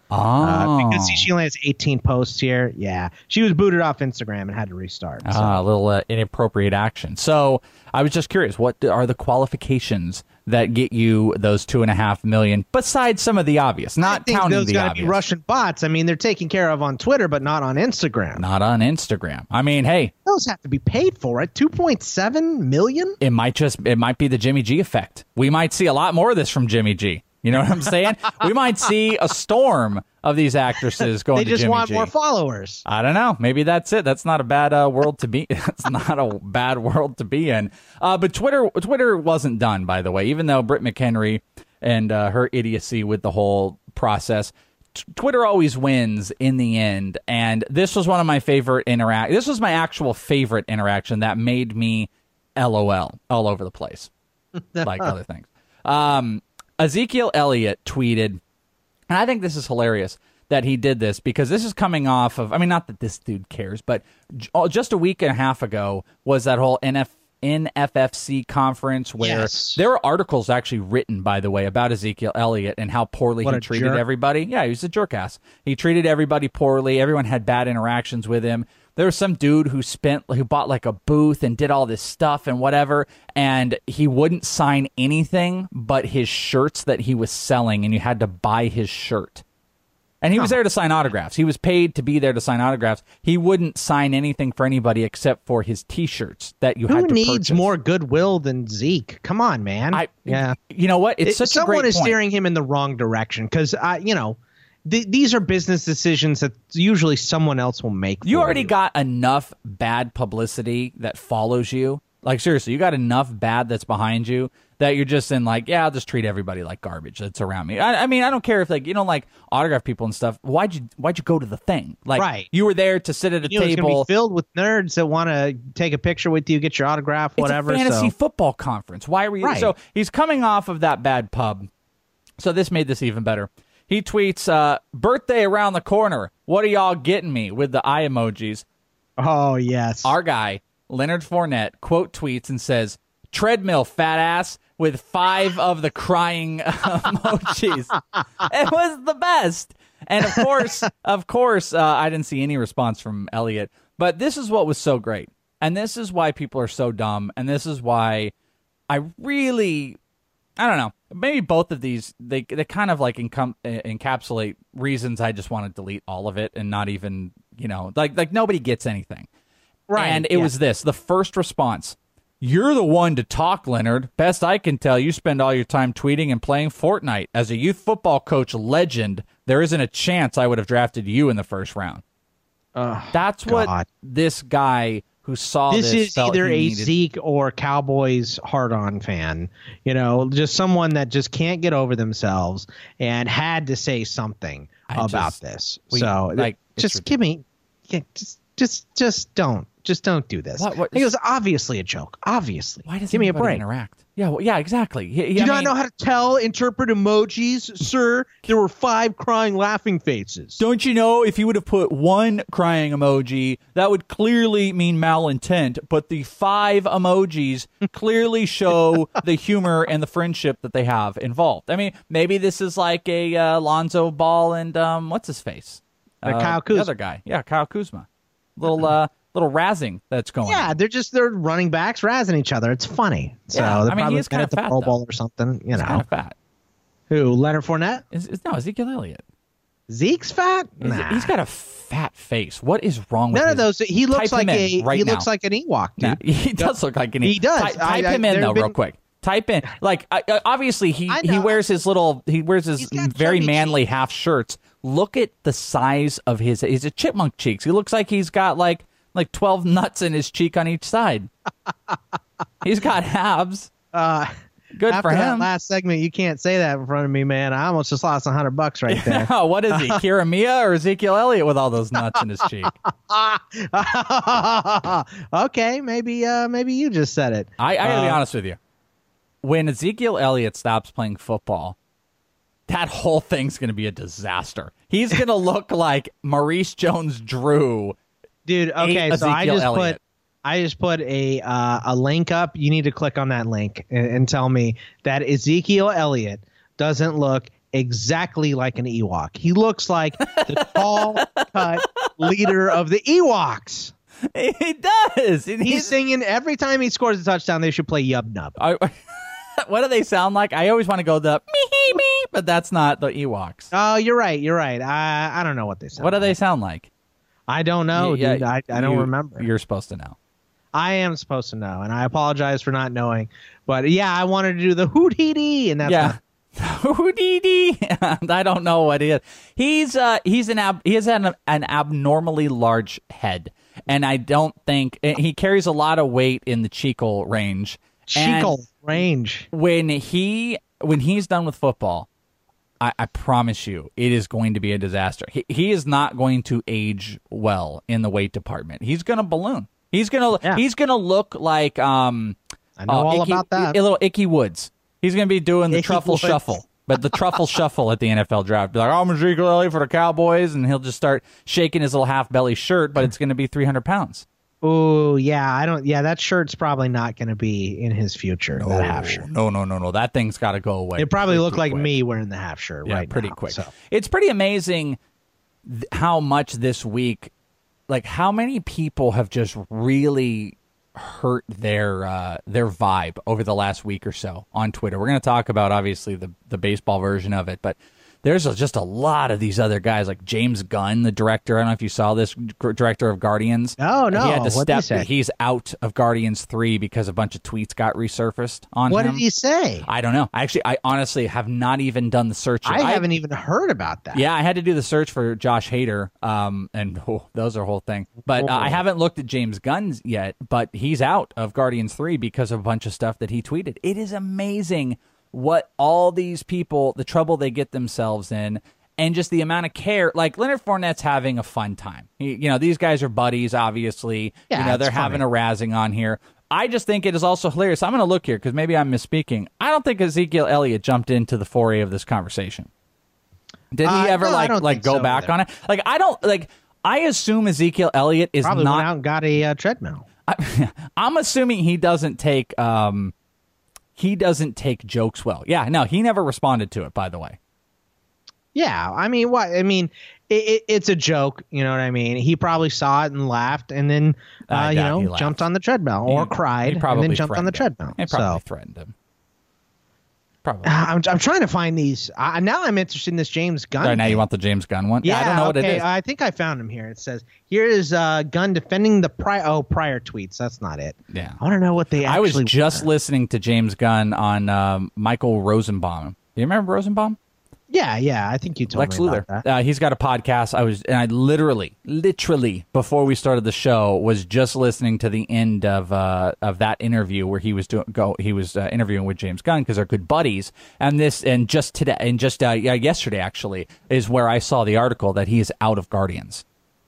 F: Oh.
G: Uh, because see, she only has eighteen posts here. Yeah. She was booted off Instagram and had to restart. So.
F: Ah, a little uh, inappropriate action. So I was just curious, what are the qualifications that get you those two and a half million, besides some of the obvious, not
G: I think
F: counting
G: those
F: the
G: gotta
F: obvious.
G: be Russian bots. I mean, they're taken care of on Twitter, but not on Instagram.
F: Not on Instagram. I mean, hey,
G: those have to be paid for, right? two point seven million?
F: It might just, it might be the Jimmy G effect. We might see a lot more of this from Jimmy G. You know what I'm saying? We might see a storm of these actresses going
G: they
F: to
G: just
F: Jimmy
G: want
F: G.
G: more followers.
F: I don't know. Maybe that's it. That's not a bad uh, world to be. That's not a bad world to be in. Uh, but Twitter, Twitter wasn't done, by the way. Even though Britt McHenry and uh, her idiocy with the whole process, t- Twitter always wins in the end. And this was one of my favorite interact. This was my actual favorite interaction that made me LOL all over the place, like other things. Um, Ezekiel Elliott tweeted, and I think this is hilarious that he did this because this is coming off of, I mean, not that this dude cares, but just a week and a half ago was that whole N F, N F F C conference where
G: yes.
F: there were articles actually written, by the way, about Ezekiel Elliott and how poorly
G: what
F: he treated
G: jerk.
F: everybody. Yeah, he was a jerk ass. He treated everybody poorly. Everyone had bad interactions with him. There was some dude who spent, who bought like a booth and did all this stuff and whatever, and he wouldn't sign anything but his shirts that he was selling, and you had to buy his shirt. And he was there to sign autographs. He was paid to be there to sign autographs. He wouldn't sign anything for anybody except for his T-shirts that you
G: Who
F: had to
G: needs
F: purchase.
G: more goodwill than Zeke? Come on, man.
F: I,
G: yeah.
F: You know what? It's
G: It-
F: such a
G: someone
F: great
G: is
F: point.
G: steering him in the wrong direction because, uh, you know, th- these are business decisions that usually someone else will make.
F: You
G: for
F: already
G: you.
F: got enough bad publicity that follows you. Like, seriously, you got enough bad that's behind you that you're just in like, yeah, I'll just treat everybody like garbage that's around me. I, I mean, I don't care if like you don't like autograph people and stuff. Why'd you Why'd you go to the thing? Like,
G: Right.
F: you were there to sit at a
G: You know, it's gonna
F: table.
G: be filled with nerds that want to take a picture with you, get your autograph, whatever.
F: It's a fantasy
G: so.
F: football conference. Why were you?
G: Right.
F: So he's coming off of that bad pub. So this made this even better. He tweets, uh, "Birthday around the corner. What are y'all getting me?" with the eye emojis.
G: Oh yes.
F: Our guy Leonard Fournette quote tweets and says, "Treadmill, fat ass," with five of the crying emojis. It was the best. And of course, of course, uh, I didn't see any response from Elliott. But this is what was so great. And this is why people are so dumb. And this is why I really, I don't know, maybe both of these, they they kind of like encom- encapsulate reasons I just want to delete all of it and not even, you know, like like nobody gets anything.
G: Right.
F: And it
G: yeah.
F: was this, the first response. "You're the one to talk, Leonard. Best I can tell, you spend all your time tweeting and playing Fortnite. As a youth football coach legend, there isn't a chance I would have drafted you in the first round."
G: Oh,
F: That's what
G: God.
F: this guy who saw this,
G: This is
F: felt
G: either
F: he
G: a
F: needed.
G: Zeke or Cowboys hard-on fan. You know, just someone that just can't get over themselves and had to say something
F: I
G: about
F: just-
G: this.
F: we-
G: so
F: like, it's
G: just give me, yeah, just, just, just don't, just don't do this.
F: What- what-
G: it was obviously a joke. Obviously,
F: Why does
G: give me a
F: anybody
G: break?
F: interact? Yeah, well, yeah, exactly. He- he-
G: Do you
F: I
G: not
F: mean,
G: know how to tell, interpret emojis, sir? There were five crying, laughing faces.
F: Don't you know if you would have put one crying emoji, that would clearly mean malintent, but the five emojis clearly show the humor and the friendship that they have involved. I mean, maybe this is like a uh, Lonzo Ball and um, what's his face?
G: Uh, Kyle
F: The
G: Kuzma.
F: other guy. Yeah, Kyle Kuzma. Little uh, little razzing that's going
G: Yeah,
F: on.
G: they're just they're running backs, razzing each other. It's funny. So
F: Yeah,
G: they're
F: I mean, he
G: probably
F: is
G: been
F: kinda
G: at the
F: fat,
G: Pro
F: though.
G: Bowl or something. You
F: He's
G: know
F: kind of fat.
G: who? Leonard Fournette.
F: Is, is, no, Ezekiel Elliott.
G: Zeke's fat.
F: Is-
G: Nah.
F: He's got a fat face. What is wrong with
G: None
F: his-
G: of those. He looks
F: Type him
G: like
F: in
G: a.
F: right
G: he
F: now.
G: looks like an Ewok,
F: Nah,
G: dude.
F: he does look like an
G: He does.
F: Ty- type
G: I- I-
F: him in
G: there
F: though,
G: have
F: real
G: been-
F: quick. Type in like I, I- obviously he
G: I
F: he
G: know.
F: wears his little he wears his
G: He's got
F: very
G: chubby
F: manly
G: cheeks.
F: half shirts. Look at the size of his. He's a chipmunk cheeks. He looks like he's got like like twelve nuts in his cheek on each side. He's got abs.
G: Uh,
F: Good
G: after
F: for
G: that
F: him.
G: last segment, you can't say that in front of me, man. I almost just lost a hundred bucks right there.
F: What is he, Kira Mia or Ezekiel Elliott with all those nuts in his cheek?
G: Okay, maybe. Uh, maybe you just said it.
F: I, I gotta be
G: Uh,
F: honest with you. When Ezekiel Elliott stops playing football, that whole thing's gonna be a disaster. He's gonna look like Maurice Jones-Drew.
G: dude. Okay,
F: Ate
G: so I
F: Ezekiel
G: just
F: Elliott.
G: put. I just put a uh, a link up. You need to click on that link and, and tell me that Ezekiel Elliott doesn't look exactly like an Ewok. He looks like the tall cut leader of the Ewoks.
F: He does.
G: He's, he's singing every time he scores a touchdown. They should play Yub Nub.
F: I, what do they sound like? I always want to go the me me, but that's not the Ewoks.
G: Oh, you're right. You're right. I I don't know what they sound.
F: What
G: like.
F: do they sound like?
G: I don't know,
F: yeah,
G: dude. I, I don't
F: you,
G: remember.
F: You're supposed to know.
G: I am supposed to know, and I apologize for not knowing. But yeah, I wanted to do the hoot hee dee, and that's
F: yeah.
G: not.
F: Hoot hee dee. I don't know what he is. He's uh he's an ab he has an an abnormally large head. And I don't think he carries a lot of weight in the Cheekle range.
G: Cheekle range.
F: When he when he's done with football, I, I promise you, it is going to be a disaster. He he is not going to age well in the weight department. He's going to balloon. He's gonna yeah. he's gonna look like um.
G: I know
F: uh,
G: all
F: Icky,
G: about that.
F: A little Icky Woods. He's going to be doing the
G: Icky
F: truffle
G: Woods.
F: shuffle. But the truffle shuffle at the N F L draft. Be like, oh, I'm Ezekiel Elliott for the Cowboys, and he'll just start shaking his little half belly shirt, but it's going to be three hundred pounds.
G: Oh, yeah, I don't. Yeah, that shirt's probably not going to be in his future.
F: No,
G: that half shirt.
F: No, no, no, no. That thing's got to go away.
G: It probably looked like
F: quick.
G: me wearing the half shirt
F: yeah,
G: right
F: pretty
G: now,
F: quick.
G: So.
F: It's pretty amazing th- how much this week, like how many people have just really hurt their uh, their vibe over the last week or so on Twitter. We're going to talk about, obviously, the, the baseball version of it, but there's a, just a lot of these other guys, like James Gunn, the director. I don't know if you saw this, g- director of Guardians.
G: Oh, no.
F: He had to
G: What'd he
F: step.
G: say?
F: He's out of Guardians three because a bunch of tweets got resurfaced on
G: What
F: him.
G: did he say?
F: I don't know. Actually, I honestly have not even done the search.
G: I, I haven't even heard about that.
F: Yeah, I had to do the search for Josh Hader, um, and oh, those are a whole thing. But uh, I haven't looked at James Gunn's yet, but he's out of Guardians three because of a bunch of stuff that he tweeted. It is amazing what all these people, the trouble they get themselves in, and just the amount of care. Like, Leonard Fournette's having a fun time. He, you know, these guys are buddies, obviously.
G: Yeah,
F: you know, they're
G: it's funny.
F: having a razzing on here. I just think it is also hilarious. I'm going to look here because maybe I'm misspeaking. I don't think Ezekiel Elliott jumped into the foray of this conversation. Did he
G: Uh,
F: ever
G: no, I
F: like
G: don't
F: like
G: think
F: go
G: so
F: back
G: either.
F: on it? Like, I don't like. I assume Ezekiel Elliott is
G: Probably
F: not.
G: went out and got a uh, treadmill.
F: I, I'm assuming he doesn't take. Um, he doesn't take jokes well. Yeah, no, he never responded to it. By the way.
G: Yeah, I mean, what? I mean, it, it, it's a joke. You know what I mean? He probably saw it and laughed, and then
F: I
G: uh, you
F: doubt he
G: know
F: laughed.
G: jumped on the treadmill or
F: He-
G: cried,
F: he probably
G: and then jumped on the
F: threatened
G: treadmill.
F: him. He probably
G: So
F: threatened him. Probably.
G: uh, I'm I'm trying to find these. Uh, now I'm interested in this James Gunn.
F: Right now,
G: thing.
F: you want the James Gunn one?
G: Yeah,
F: I don't know what
G: okay,
F: it is.
G: I think I found him here. It says here is uh, Gunn defending the prior oh prior tweets. That's not it.
F: Yeah.
G: I want to know what they.
F: I was
G: actually
F: just
G: were.
F: listening to James Gunn on um, Michael Rosenbaum. Do you remember Rosenbaum?
G: Yeah, yeah. I think you told
F: Lex
G: me
F: Luthor.
G: about that.
F: Uh, he's got a podcast. I was, and I literally, literally, before we started the show, was just listening to the end of uh, of that interview where he was doing go. He was uh, interviewing with James Gunn because they're good buddies. And this, and just today, and just uh, yeah, yesterday actually, is where I saw the article that he is out of Guardians.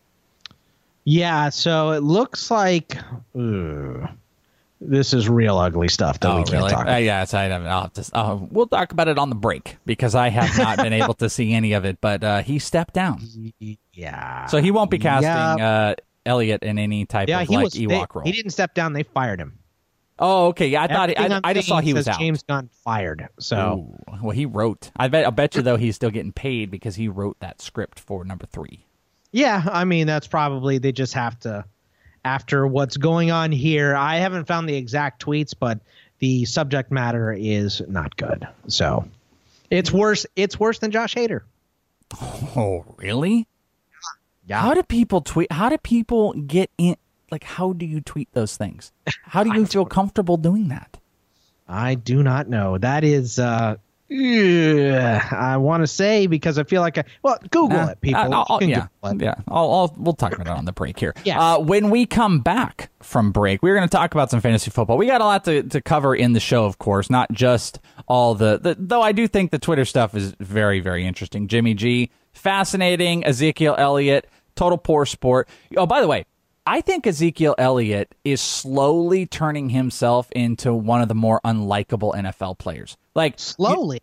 G: Yeah, so it looks like ugh, this is real ugly stuff that
F: Oh,
G: we can't
F: really?
G: talk
F: Uh,
G: about.
F: yeah, it's, I, I'll have to, uh, we'll talk about it on the break because I have not been able to see any of it. But uh, he stepped down,
G: Yeah.
F: so he won't be casting
G: Yeah.
F: uh, Elliott in any type
G: yeah,
F: of
G: he
F: like
G: was.
F: Ewok
G: they-
F: role.
G: He didn't step down. They fired him.
F: Oh, okay. Yeah, I thought he,
G: Everything
F: I,
G: I'm
F: I just saw
G: seeing
F: he was
G: says
F: out.
G: James Gunn fired. So
F: Ooh. Well, he wrote. I bet. I bet you though he's still getting paid because he wrote that script for number three.
G: yeah, I mean that's probably they just have to. After what's going on here, I haven't found the exact tweets, but the subject matter is not good. So it's worse. It's worse than Josh Hader.
F: Oh, really?
G: Yeah.
F: How do people tweet? How do people get in? Like, how do you tweet those things? How do you feel comfortable doing that?
G: I do not know. That is, uh, ugh, I want to say because I feel like I, well, Google
F: Uh,
G: it, people.
F: uh, I'll-
G: You can
F: yeah,
G: Google it.
F: yeah. I'll, I'll, we'll talk about it on the break here.
G: Yes.
F: Uh, when we come back from break, we're going to talk about some fantasy football. We got a lot to, to cover in the show, of course, not just all the, the. Though I do think the Twitter stuff is very, very interesting. Jimmy G, fascinating. Ezekiel Elliott, total poor sport. Oh, by the way, I think Ezekiel Elliott is slowly turning himself into one of the more unlikable N F L players. Like
G: Slowly.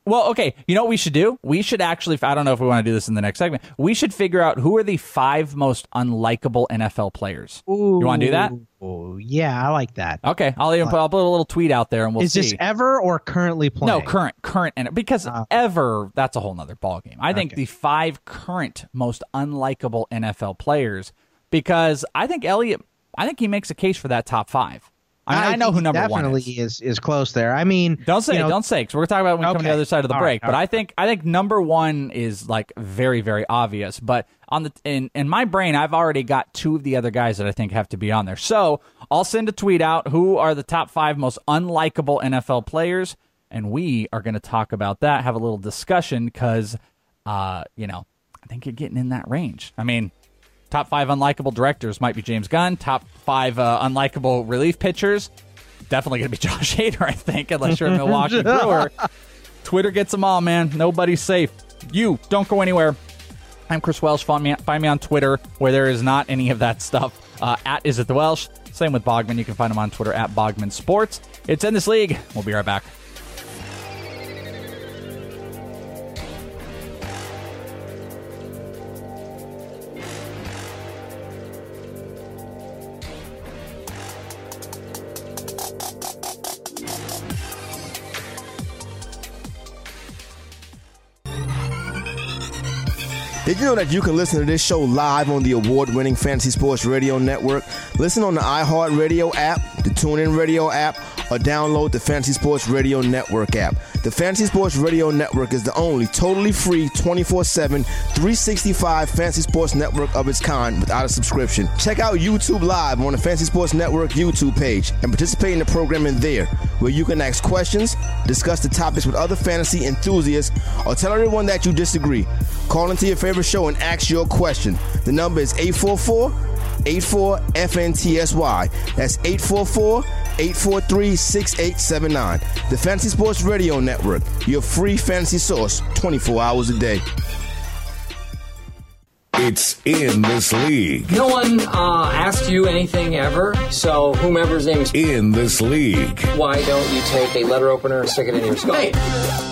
F: Well, okay. You know what we should do? We should actually, I don't know if we want to do this in the next segment. We should figure out who are the five most unlikable N F L players.
G: Ooh,
F: you want to do that?
G: Ooh, yeah, I like that.
F: Okay. I'll even put, I'll put a little tweet out there and we'll
G: Is
F: see.
G: Is this ever or currently playing?
F: No, current. Current. And because uh, ever, that's a whole nother ballgame. I think okay. the five current most unlikable N F L players, because I think Elliott, I think he makes a case for that top five. I mean, I, I know who number one is.
G: Definitely is is close there. I mean,
F: don't say,
G: you know,
F: don't say, because we're talking about when we
G: okay.
F: come to the other side of the
G: all
F: break.
G: Right,
F: but
G: right.
F: I think, I think number one is like very, very obvious. But on the in in my brain, I've already got two of the other guys that I think have to be on there. So I'll send a tweet out. Who are the top five most unlikable N F L players? And we are going to talk about that. Have a little discussion because, uh, you know, I think you're getting in that range. I mean. Top five unlikable directors might be James Gunn. Top five uh, unlikable relief pitchers, definitely going to be Josh Hader, I think, unless you're a Milwaukee Brewer. Twitter gets them all, man. Nobody's safe. You, don't go anywhere. I'm Chris Welsh. Find me, find me on Twitter where there is not any of that stuff. Uh, at Is It The Welsh. Same with Bogman. You can find him on Twitter at Bogman Sports. It's In This League. We'll be right back.
J: Did you know that you can listen to this show live on the award-winning Fantasy Sports Radio Network? Listen on the iHeartRadio app, the TuneIn Radio app, or download the Fantasy Sports Radio Network app. The Fantasy Sports Radio Network is the only totally free twenty-four seven, three sixty-five Fantasy Sports Network of its kind without a subscription. Check out YouTube Live on the Fantasy Sports Network YouTube page and participate in the programming there, where you can ask questions, discuss the topics with other fantasy enthusiasts, or tell everyone that you disagree. Call into your favorite show and ask your question. The number is eight four four, eight four, F N T S Y. That's eight four four, eight four three, six eight seven nine. The Fantasy Sports Radio Network, your free fantasy source twenty-four hours a day.
C: It's In This League.
K: No one uh, asked you anything ever, so whomever's name is
C: In This League.
K: Why don't you take a letter opener and stick it in your skull? Hey.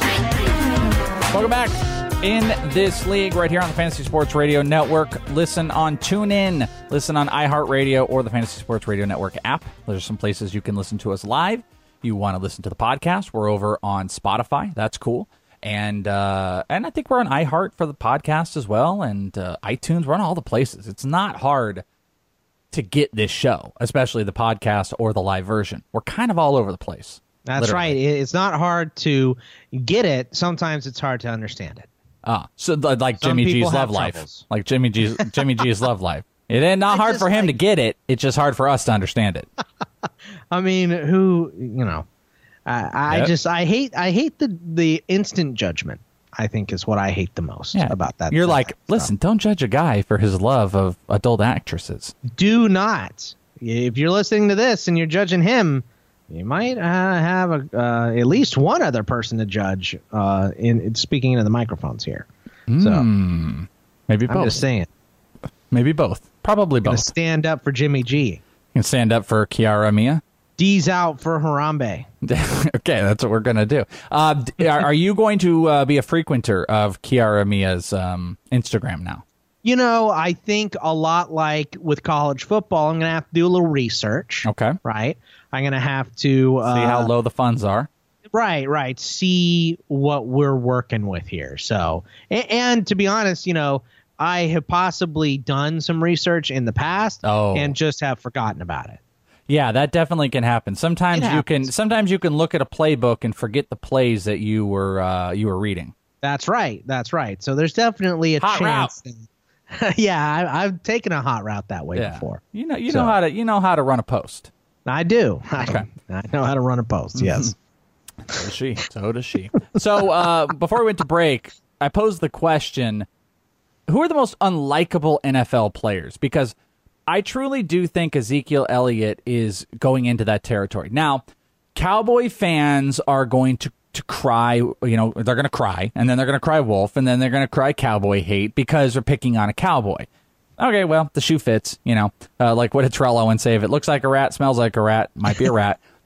F: Welcome back. In This League, right here on the Fantasy Sports Radio Network. Listen on TuneIn, listen on iHeartRadio or the Fantasy Sports Radio Network app. There's some places you can listen to us live. You want to listen to the podcast, we're over on Spotify. That's cool. And uh, and I think we're on iHeart for the podcast as well, and uh, iTunes. We're on all the places. It's not hard to get this show, especially the podcast or the live version. We're kind of all over the place.
G: That's
F: literally.
G: right. It's not hard to get it. Sometimes it's hard to understand it.
F: Ah, so like
G: Some
F: Jimmy
G: people
F: G's
G: have
F: Love Life,
G: troubles.
F: like Jimmy G's Jimmy G's Love Life. It ain't not
G: I
F: hard
G: just
F: for him
G: like-
F: to get it. It's just hard for us to understand it.
G: I mean, who you know? I, I
F: Yep.
G: just I hate I hate the the instant judgment. I think is what I hate the most about that.
F: You're
G: that
F: like,
G: stuff.
F: listen, don't judge a guy for his love of adult actresses.
G: Do not. If you're listening to this and you're judging him, you might uh, have a, uh, at least one other person to judge. Uh, in, in speaking into the microphones here. So
F: Mm, maybe both.
G: I'm just saying.
F: Maybe both. Probably
G: Gonna
F: both.
G: stand up for Jimmy G.
F: You can stand up for Kiara Mia.
G: D's out for Harambe.
F: Okay, that's what we're gonna do. Uh, d- are, are you going to uh, be a frequenter of Kiara Mia's um, Instagram now?
G: You know, I think a lot like with college football, I'm going to have to do a little research.
F: Okay.
G: Right? I'm going to have to uh,
F: See how low the funds are.
G: Right, right. See what we're working with here. So, and, and to be honest, you know, I have possibly done some research in the past
F: Oh.
G: and just have forgotten about it.
F: Yeah, that definitely can happen. Sometimes
G: It
F: you can.
G: happens.
F: Sometimes you can look at a playbook and forget the plays that you were uh, you were reading.
G: That's right. That's right. So there's definitely a
F: Hot
G: chance. That, yeah, I, I've taken a hot route that way
F: Yeah.
G: before.
F: You know, you
G: So-
F: know how to you know how to run a post.
G: I do.
F: Okay.
G: I, I know how to run a post. Yes.
F: So does she. So does she. So uh, before we went to break, I posed the question: who are the most unlikable N F L players? Because I truly do think Ezekiel Elliott is going into that territory. Now, Cowboy fans are going to, to cry, you know, they're going to cry, and then they're going to cry wolf, and then they're going to cry Cowboy hate because they're picking on a Cowboy. Okay, well, the shoe fits, you know, uh, like what did Terrell Owens say? If it looks like a rat, smells like a rat, might be a rat.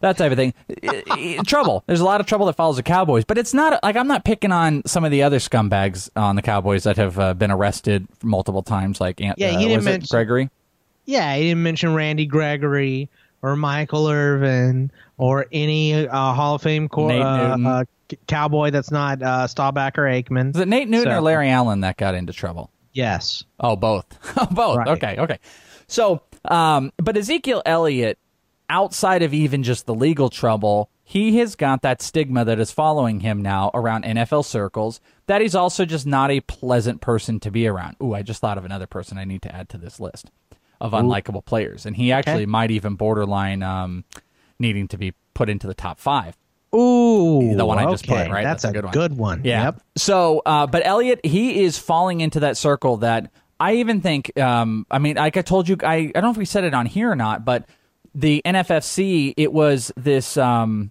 F: that type of thing. Trouble. There's a lot of trouble that follows the Cowboys, but it's not like I'm not picking on some of the other scumbags on the Cowboys that have uh, been arrested multiple times, like Ant,
G: yeah,
F: uh,
G: he didn't
F: was
G: mention
F: it Gregory.
G: Yeah, he didn't mention Randy Gregory or Michael Irvin or any uh, Hall of Fame cor-
F: Nate
G: uh,
F: Newton.
G: uh, Cowboy that's not uh, Staubach or Aikman.
F: Is it Nate Newton
G: So-
F: or Larry Allen that got into trouble?
G: Yes.
F: Oh, both. Oh, both.
G: Right.
F: Okay, okay. So, um, but Ezekiel Elliott, outside of even just the legal trouble, he has got that stigma that is following him now around N F L circles, that he's also just not a pleasant person to be around. Ooh, I just thought of another person I need to add to this list of unlikable players, and he actually
G: Okay.
F: might even borderline um, needing to be put into the top five.
G: Ooh,
F: The one I just
G: okay.
F: put, right?
G: That's,
F: That's a
G: a
F: good one.
G: good one.
F: Yeah.
G: Yep.
F: So, uh, but Elliott, he is falling into that circle that I even think, um, I mean, like I told you, I, I don't know if we said it on here or not, but the N F F C, it was this, um,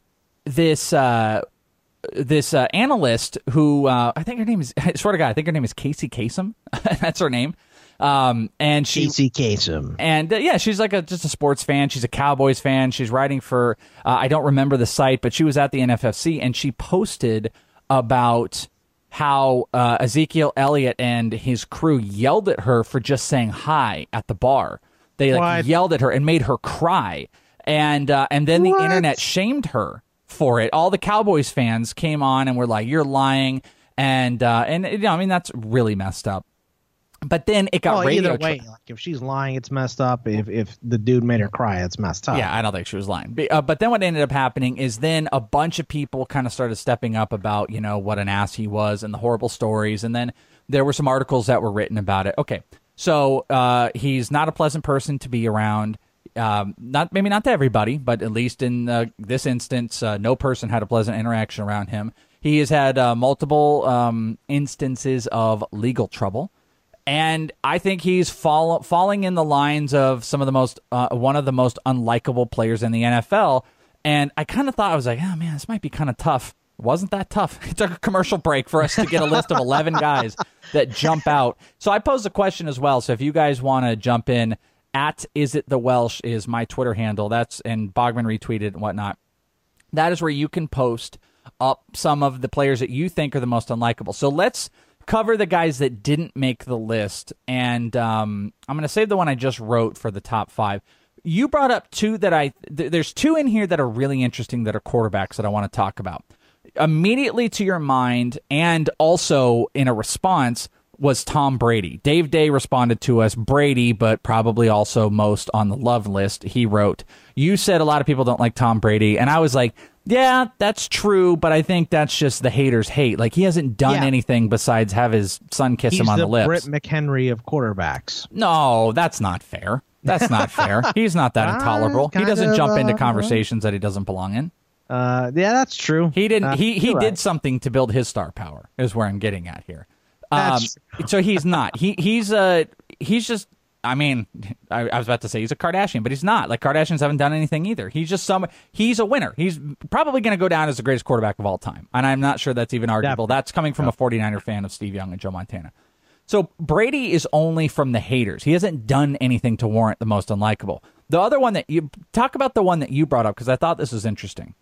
F: this, uh, this uh, analyst who, uh, I think her name is, I swear to God, I think her name is Casey Kasem. That's her name. Um, and she,
G: Casey Kasem.
F: and uh, yeah, she's like a just a sports fan. She's a Cowboys fan. She's writing for uh, I don't remember the site, but she was at the N F F C and she posted about how uh, Ezekiel Elliott and his crew yelled at her for just saying hi at the bar. They like
G: What?
F: yelled at her and made her cry, and uh, and then
G: What?
F: the internet shamed her for it. All the Cowboys fans came on and were like, "You're lying," and uh, and you know, I mean that's really messed up. But then it got
G: Well,
F: radio.
G: either way,
F: tra-
G: like if she's lying, it's messed up. If if the dude made her cry, it's messed up.
F: Yeah, I don't think she was lying. But, uh, but then what ended up happening is then a bunch of people kind of started stepping up about, you know, what an ass he was and the horrible stories. And then there were some articles that were written about it. Okay, so uh, he's not a pleasant person to be around. Um, not maybe not to everybody, but at least in uh, this instance, uh, no person had a pleasant interaction around him. He has had uh, multiple um, instances of legal trouble. And I think he's fall, falling in the lines of some of the most, uh, one of the most unlikable players in the N F L. And I kind of thought, I was like, oh man, this might be kind of tough. It wasn't that tough. It took a commercial break for us to get a list of eleven guys that jump out. So I posed a question as well. So if you guys want to jump in, at Is It The Welsh is my Twitter handle. That's, and Bogman retweeted and whatnot. That is where you can post up some of the players that you think are the most unlikable. So let's cover the guys that didn't make the list, and um, I'm going to save the one I just wrote for the top five. You brought up two that I th- there's two in here that are really interesting that are quarterbacks that I want to talk about. Immediately to your mind, and also in a response, was Tom Brady. Dave Day responded to us, Brady, but probably also most on the love list. He wrote, you said a lot of people don't like Tom Brady, and I was like, yeah, that's true, but I think that's just the haters hate. Like, he hasn't done
G: Yeah.
F: anything besides have his son kiss
G: He's
F: him on the,
G: the
F: lips.
G: Britt McHenry of quarterbacks.
F: No, that's not fair. That's not fair. He's not that
G: Ah,
F: intolerable. He
G: kind
F: doesn't
G: of,
F: jump into
G: uh,
F: conversations that he doesn't belong in.
G: Uh, yeah, that's true.
F: He didn't.
G: Uh,
F: he he
G: you're
F: did
G: right.
F: something to build his star power. Is where I'm getting at here. Um,
G: That's
F: so he's not. He he's uh he's just. I mean, I, I was about to say he's a Kardashian, but he's not. Like, Kardashians haven't done anything either. He's just some. He's a winner. He's probably going to go down as the greatest quarterback of all time, and I'm not sure that's even arguable.
G: Definitely.
F: That's coming from a 49er fan of Steve Young and Joe Montana. So Brady is only from the haters. He hasn't done anything to warrant the most unlikable. The other one that you talk about, the one that you brought up, because I thought this was interesting.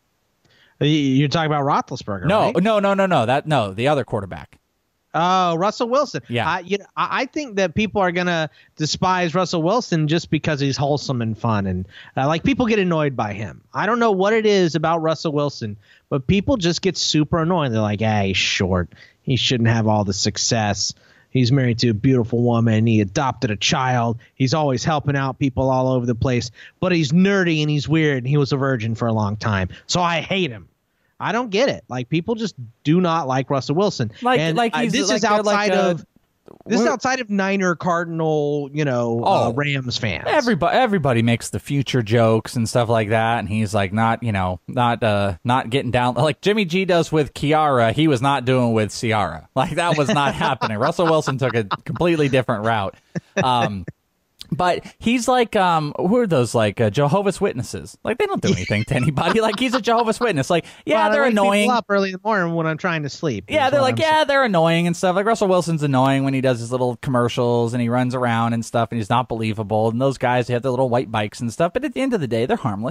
G: You're talking about Roethlisberger,
F: No,
G: right?
F: no, no, no, no. That no, the other quarterback.
G: Oh, Russell Wilson.
F: Yeah.
G: I, you know, I I think that people are gonna despise Russell Wilson just because he's wholesome and fun, and uh, like people get annoyed by him. I don't know what it is about Russell Wilson, but people just get super annoyed. They're like, "Ah, he's short. He shouldn't have all the success. He's married to a beautiful woman. He adopted a child. He's always helping out people all over the place. But he's nerdy and he's weird. And he was a virgin for a long time. So I hate him." I don't get it. Like, people just do not like Russell Wilson.
F: Like,
G: and
F: like
G: uh,
F: he's
G: this
F: like,
G: is
F: uh,
G: outside
F: like, uh,
G: of this is
F: we're-
G: outside of Niner, Cardinal, you know,
F: Oh.
G: uh, Rams fans.
F: Everybody, everybody makes the future jokes and stuff like that, and he's like not, you know, not, uh, not getting down like Jimmy G does with Kiara. He was not doing with Ciara. Like, that was not happening. Russell Wilson took a completely different route. Um, But he's like, um, who are those, like, uh, Jehovah's Witnesses? Like, they don't do anything to anybody. Like, he's a Jehovah's Witness. Like, yeah,
G: Well, I
F: they're
G: wake
F: annoying.
G: people up early in the morning when I'm trying to sleep.
F: Yeah,
G: is
F: they're
G: what
F: like,
G: I'm
F: yeah, they're annoying and stuff. Like, Russell Wilson's annoying when he does his little commercials and he runs around and stuff, and he's not believable. And those guys, they have their little white bikes and stuff. But at the end of the day, they're harmless.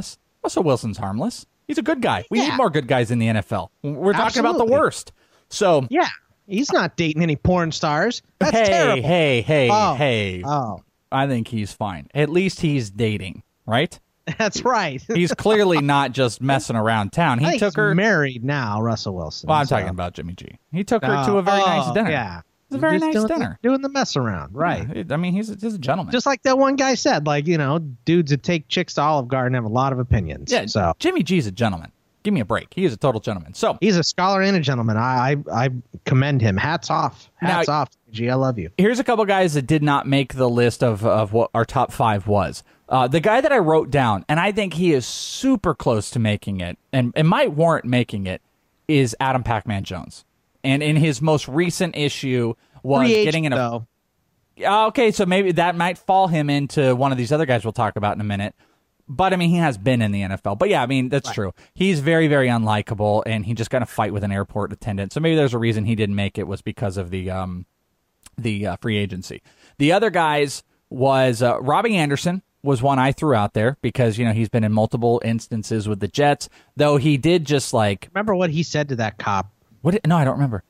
F: Russell Wilson's harmless. He's a good guy. We
G: Yeah.
F: need more good guys in the N F L. We're talking about the
G: Absolutely.
F: worst. So
G: Yeah, he's not dating any porn stars. That's
F: hey,
G: terrible.
F: hey, hey,
G: Oh.
F: hey.
G: Oh,
F: I think he's fine. At least he's dating, right?
G: that's right.
F: He's clearly not just messing around town.
G: I
F: He
G: think
F: took
G: he's
F: her.
G: married now, Russell Wilson.
F: Well, I'm
G: so-
F: talking about Jimmy G. He took her
G: Oh,
F: to a very
G: oh,
F: nice dinner.
G: Yeah,
F: It's a very
G: Just
F: nice
G: doing
F: dinner.
G: The, doing the mess around, right?
F: Yeah, I mean, he's, he's a gentleman.
G: Just like that one guy said, like, you know, dudes that take chicks to Olive Garden have a lot of opinions.
F: yeah,
G: So
F: Jimmy G's a gentleman. Give me a break. He is a total gentleman. So
G: he's a scholar and a gentleman. I I, I commend him. Hats off. Hats
F: Now-
G: off. G, I love you.
F: here's a couple guys that did not make the list of, of what our top five was. Uh, the guy that I wrote down, and I think he is super close to making it, and, and might warrant making it, is Adam Pac-Man Jones. And in his most recent issue was
G: Free agent,
F: getting in a
G: though.
F: Uh, okay, so maybe that might fall him into one of these other guys we'll talk about in a minute. But, I mean, he has been in the N F L. But, yeah, I mean, that's
G: Right.
F: true. He's very, very unlikable, and he just got to fight with an airport attendant. So maybe there's a reason he didn't make it was because of the um, the uh, free agency. The other guys was uh, Robbie Anderson was one I threw out there because, you know, he's been in multiple instances with the Jets, though he did just, like...
G: Remember what he said to that cop?
F: What? Did, no, I don't remember.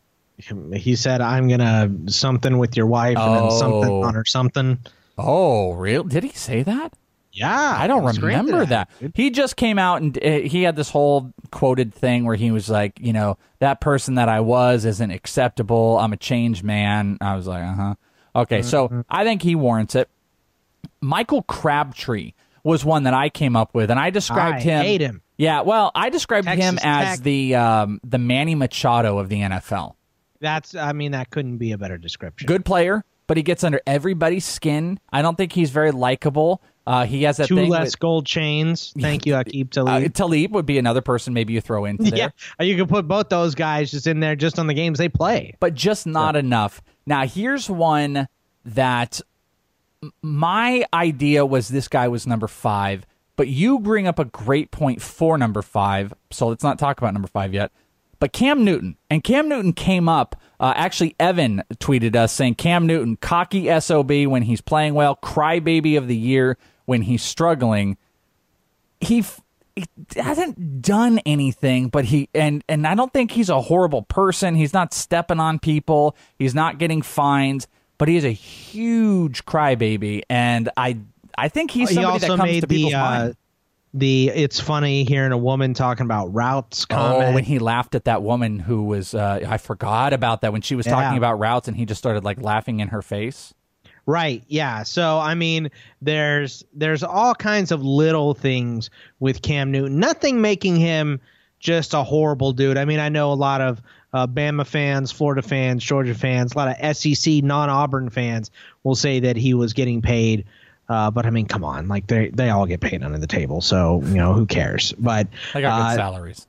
G: He said, I'm going to something with your wife and then something
F: Oh.
G: on her something.
F: Oh, real? Did he say that?
G: Yeah.
F: I don't
G: he screamed
F: remember
G: at
F: that.
G: dude.
F: He just came out and uh, he had this whole quoted thing where he was like, you know, that person that I was isn't acceptable. I'm a changed man. I was like, uh huh. Okay, so I think he warrants it. Michael Crabtree was one that I came up with, and I described
G: I
F: him.
G: hate him.
F: Yeah, well, I described
G: Texas
F: him as
G: Tech.
F: the um, the Manny Machado of the N F L.
G: That's, I mean, that couldn't be a better description.
F: Good player, but he gets under everybody's skin. I don't think he's very likable. Uh, he has that
G: Two
F: thing
G: less
F: with,
G: gold chains. Thank you, Aqib Talib.
F: uh, Talib would be another person maybe you throw into there.
G: Yeah, you can put both those guys just in there just on the games they play.
F: But just not enough. Now, here's one that m- my idea was this guy was number five, but you bring up a great point for number five, so let's not talk about number five yet. But Cam Newton, and Cam Newton came up, uh, actually Evan tweeted us saying Cam Newton, cocky S O B when he's playing well, crybaby of the year when he's struggling. He, f- he hasn't done anything, but he, and, and I don't think he's a horrible person. He's not stepping on people. He's not getting fines, but he is a huge crybaby. And I, I think he's
G: He
F: somebody
G: also
F: that comes
G: made
F: to people's
G: the uh,
F: mind.
G: the it's funny hearing a woman talking about routes
F: Oh,
G: comment.
F: when he laughed at that woman who was, uh, I forgot about that when she was
G: Yeah.
F: talking about routes and he just started like laughing in her face.
G: Right, yeah. So I mean, there's there's all kinds of little things with Cam Newton. Nothing making him just a horrible dude. I mean, I know a lot of uh, Bama fans, Florida fans, Georgia fans, a lot of S E C non-Auburn fans will say that he was getting paid. Uh, but I mean, come on, like they they all get paid under the table, so you know who cares? But
F: They got good
G: uh,
F: salaries.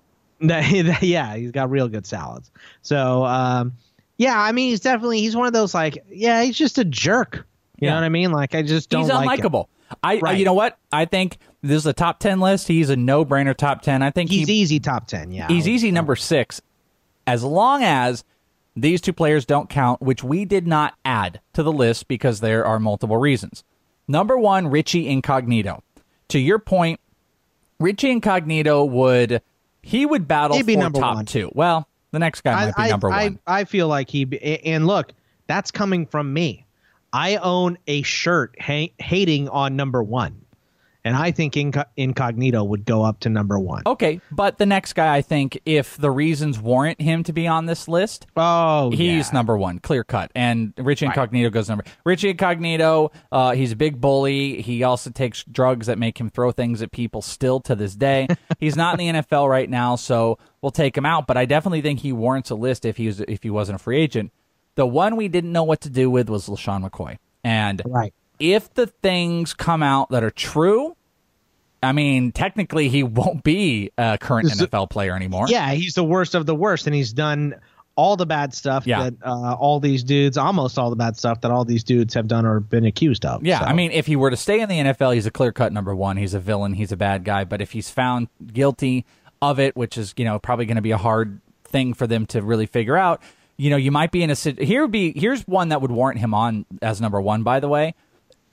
G: yeah, he's got real good salads. So um, yeah, I mean, he's definitely he's one of those like yeah, he's just a jerk. You
F: Yeah.
G: know what I mean? Like I just don't
F: He's
G: like him.
F: unlikable. I,
G: Right.
F: you know what? I think this is a top ten list. He's a no-brainer top ten. I think
G: He's
F: he,
G: easy top ten. Yeah,
F: he's easy number six, as long as these two players don't count, which we did not add to the list because there are multiple reasons. Number one, Richie Incognito. To your point, Richie Incognito would he would battle
G: He'd be
F: for
G: number
F: top
G: one.
F: two. Well, the next guy might be
G: I,
F: number
G: I,
F: one.
G: I, I feel like he be, and look, that's coming from me. I own a shirt ha- hating on number one, and I think Inco- Incognito would go up to number one.
F: Okay, but the next guy, I think, if the reasons warrant him to be on this list,
G: oh,
F: he's
G: yeah.
F: number one, clear cut. And Richie Incognito goes number. Richie Incognito, uh, he's a big bully. He also takes drugs that make him throw things at people still to this day. He's not in the N F L right now, so we'll take him out. But I definitely think he warrants a list if he was if he wasn't a free agent. The one we didn't know what to do with was LaShawn McCoy. And
G: Right.
F: if the things come out that are true, I mean, technically he won't be a current
G: This is-
F: N F L player anymore.
G: Yeah, he's the worst of the worst, and he's done all the bad stuff
F: Yeah.
G: that uh, all these dudes, almost all the bad stuff that all these dudes have done or been accused of.
F: Yeah,
G: So,
F: I mean, if he were to stay in the N F L, he's a clear-cut number one. He's a villain. He's a bad guy. But if he's found guilty of it, which is, you know, probably going to be a hard thing for them to really figure out, you know, you might be in a sit- here would be here's one that would warrant him on as number one. By the way,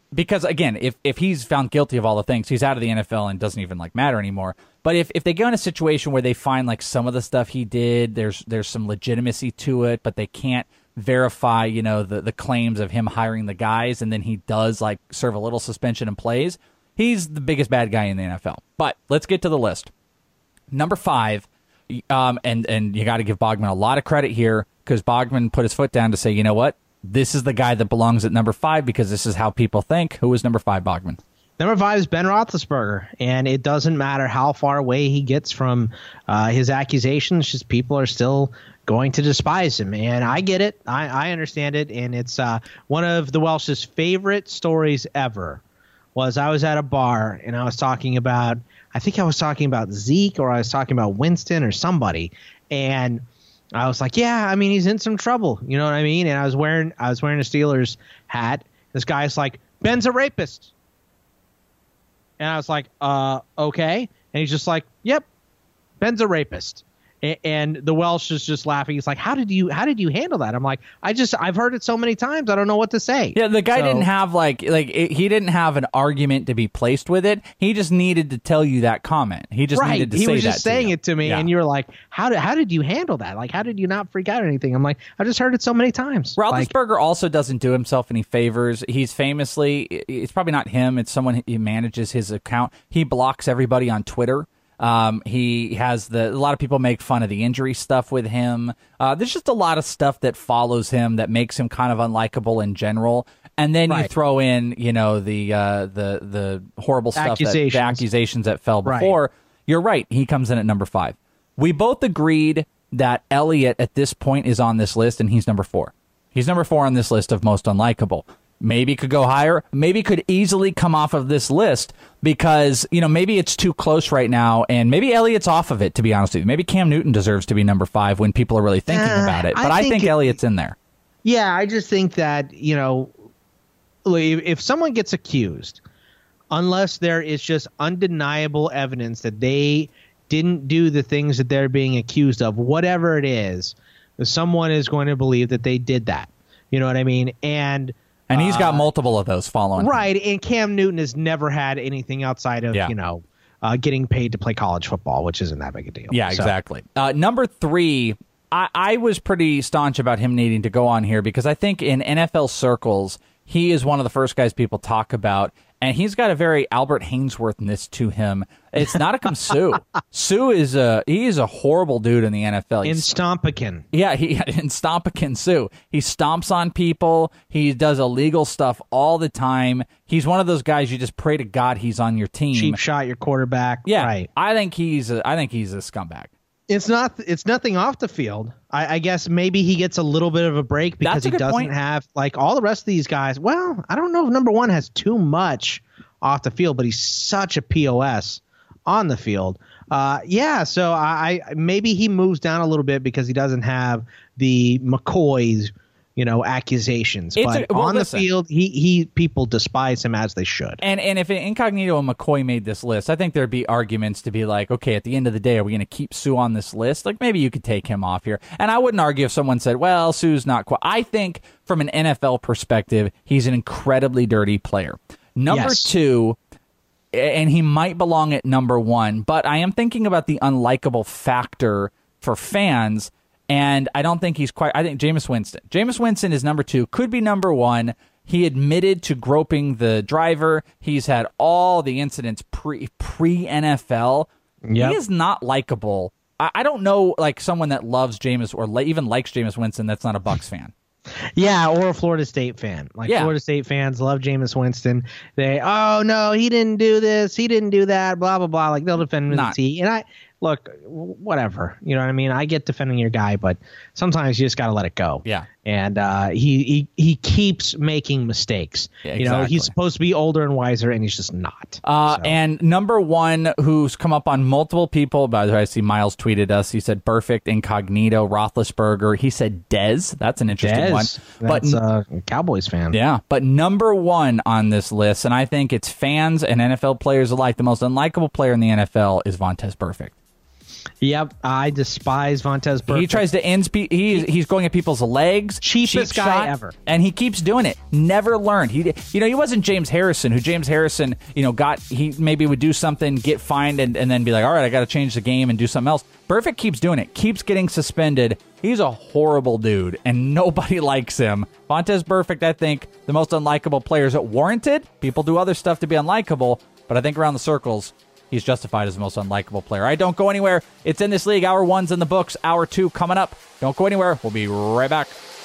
F: because again, if if he's found guilty of all the things, he's out of the N F L and doesn't even like matter anymore. But if, if they go in a situation where they find like some of the stuff he did, there's there's some legitimacy to it, but they can't verify, you know, the, the claims of him hiring the guys, and then he does like serve a little suspension and plays, he's the biggest bad guy in the N F L. But let's get to the list. Number five, um, and, and you got to give Bogman a lot of credit here, because Bogman put his foot down to say, you know what, this is the guy that belongs at number five because this is how people think. Who is number five, Bogman?
G: Number five is Ben Roethlisberger, and it doesn't matter how far away he gets from uh, his accusations, just people are still going to despise him. And I get it. I, I understand it. And it's uh, one of the Welsh's favorite stories ever was I was at a bar, and I was talking about, I think I was talking about Zeke, or I was talking about Winston or somebody. And I was like, yeah, I mean, he's in some trouble. You know what I mean? And I was wearing, I was wearing a Steelers hat. This guy's like, Ben's a rapist. And I was like, uh, okay. And he's just like, yep, Ben's a rapist. A- and the Welsh is just laughing. He's like, how did you how did you handle that? I'm like, I just I've heard it so many times. I don't know what to say.
F: Yeah, the guy
G: so,
F: didn't have like like it, he didn't have an argument to be placed with it. He just needed to tell you that comment. He just
G: right.
F: needed to
G: he
F: say that.
G: He was just saying
F: to
G: it to me,
F: yeah.
G: and you were like, how did how did you handle that? Like, how did you not freak out or anything? I'm like, I just heard it so many times.
F: Roethlisberger
G: like,
F: also doesn't do himself any favors. He's famously, it's probably not him. It's someone who manages his account. He blocks everybody on Twitter. Um, he has the, a lot of people make fun of the injury stuff with him. Uh, there's just a lot of stuff that follows him that makes him kind of unlikable in general. And then right. you throw in, you know, the, uh, the, the horrible stuff,
G: accusations.
F: That, the accusations that fell before.
G: Right.
F: You're right. He comes in at number five. We both agreed that Elliott at this point is on this list, and he's number four. He's number four on this list of most unlikable. Maybe could go higher. Maybe could easily come off of this list because, you know, maybe it's too close right now, and maybe Elliott's off of it, to be honest with you. Maybe Cam Newton deserves to be number five when people are really thinking uh, about it. But I, I think, think it, Elliott's in there.
G: Yeah, I just think that, you know, if someone gets accused, unless there is just undeniable evidence that they didn't do the things that they're being accused of, whatever it is, someone is going to believe that they did that. You know what I mean? And
F: And he's got uh, multiple of those following.
G: Right, and Cam Newton has never had anything outside of, yeah. you know, uh, getting paid to play college football, which isn't that big a deal.
F: Yeah,
G: so.
F: exactly. Uh, number three, I, I was pretty staunch about him needing to go on here because I think in N F L circles, he is one of the first guys people talk about, and he's got a very Albert Hainsworth-ness to him. It's Ndamukong Suh. Suh is a he is a horrible dude in the N F L.
G: In Stompakin.
F: Yeah, he in Stompakin Suh. He stomps on people. He does illegal stuff all the time. He's one of those guys you just pray to God he's on your team.
G: Cheap shot your quarterback.
F: Yeah,
G: right.
F: I think he's a, I think he's a scumbag.
G: It's not. It's nothing off the field. I, I guess maybe he gets a little bit of a break because
F: a
G: he doesn't
F: point.
G: have like all the rest of these guys. Well, I don't know if number one has too much off the field, but he's such a P O S on the field. Uh, yeah, so I, I maybe he moves down a little bit because he doesn't have the McCoy's, you know, accusations.
F: It's
G: but
F: a, well,
G: on
F: listen.
G: the field, he he people despise him as they should.
F: And and if Incognito and McCoy made this list, I think there'd be arguments to be like, okay, at the end of the day, are we going to keep Suh on this list? Like maybe you could take him off here. And I wouldn't argue if someone said, well, Suh's not quite. I think from an N F L perspective, he's an incredibly dirty player. Number
G: yes.
F: two, and he might belong at number one, but I am thinking about the unlikable factor for fans. And I don't think he's quite. I think Jameis Winston. Jameis Winston is number two. Could be number one. He admitted to groping the driver. He's had all the incidents pre pre N F L. Yep. He is not likable. I, I don't know like someone that loves Jameis or li- even likes Jameis Winston that's not a Bucs fan.
G: Yeah, or a Florida State fan. Like yeah. Florida State fans love Jameis Winston. They, oh no, he didn't do this, he didn't do that, blah blah blah. Like they'll defend him. T. And I look, whatever. You know what I mean? I get defending your guy, but sometimes you just got to let it go.
F: Yeah.
G: And uh, he, he he keeps making mistakes.
F: Yeah,
G: exactly. You know, he's supposed to be older and wiser, and he's just not.
F: Uh,
G: so.
F: And number one, who's come up on multiple people, by the way, I see Miles tweeted us. He said perfect, Incognito, Roethlisberger. He said Dez. That's an interesting
G: Dez.
F: one.
G: That's
F: but,
G: a Cowboys fan.
F: Yeah, but number one on this list, and I think it's fans and N F L players alike, the most unlikable player in the N F L is Vontaze Burfict.
G: Yep, I despise Vontaze Burfict.
F: He tries to end. Spe- he's he's going at people's legs.
G: Cheapest
F: cheap
G: guy
F: shot,
G: ever,
F: and he keeps doing it. Never learned. He, you know, he wasn't James Harrison, who James Harrison, you know, got he maybe would do something, get fined, and, and then be like, all right, I got to change the game and do something else. Burfict keeps doing it. Keeps getting suspended. He's a horrible dude, and nobody likes him. Vontaze Burfict, I think, the most unlikable players at warranted. People do other stuff to be unlikable, but I think around the circles, he's justified as the most unlikable player. All right, don't go anywhere. It's In This League. Hour one's in the books. Hour two coming up. Don't go anywhere. We'll be right back.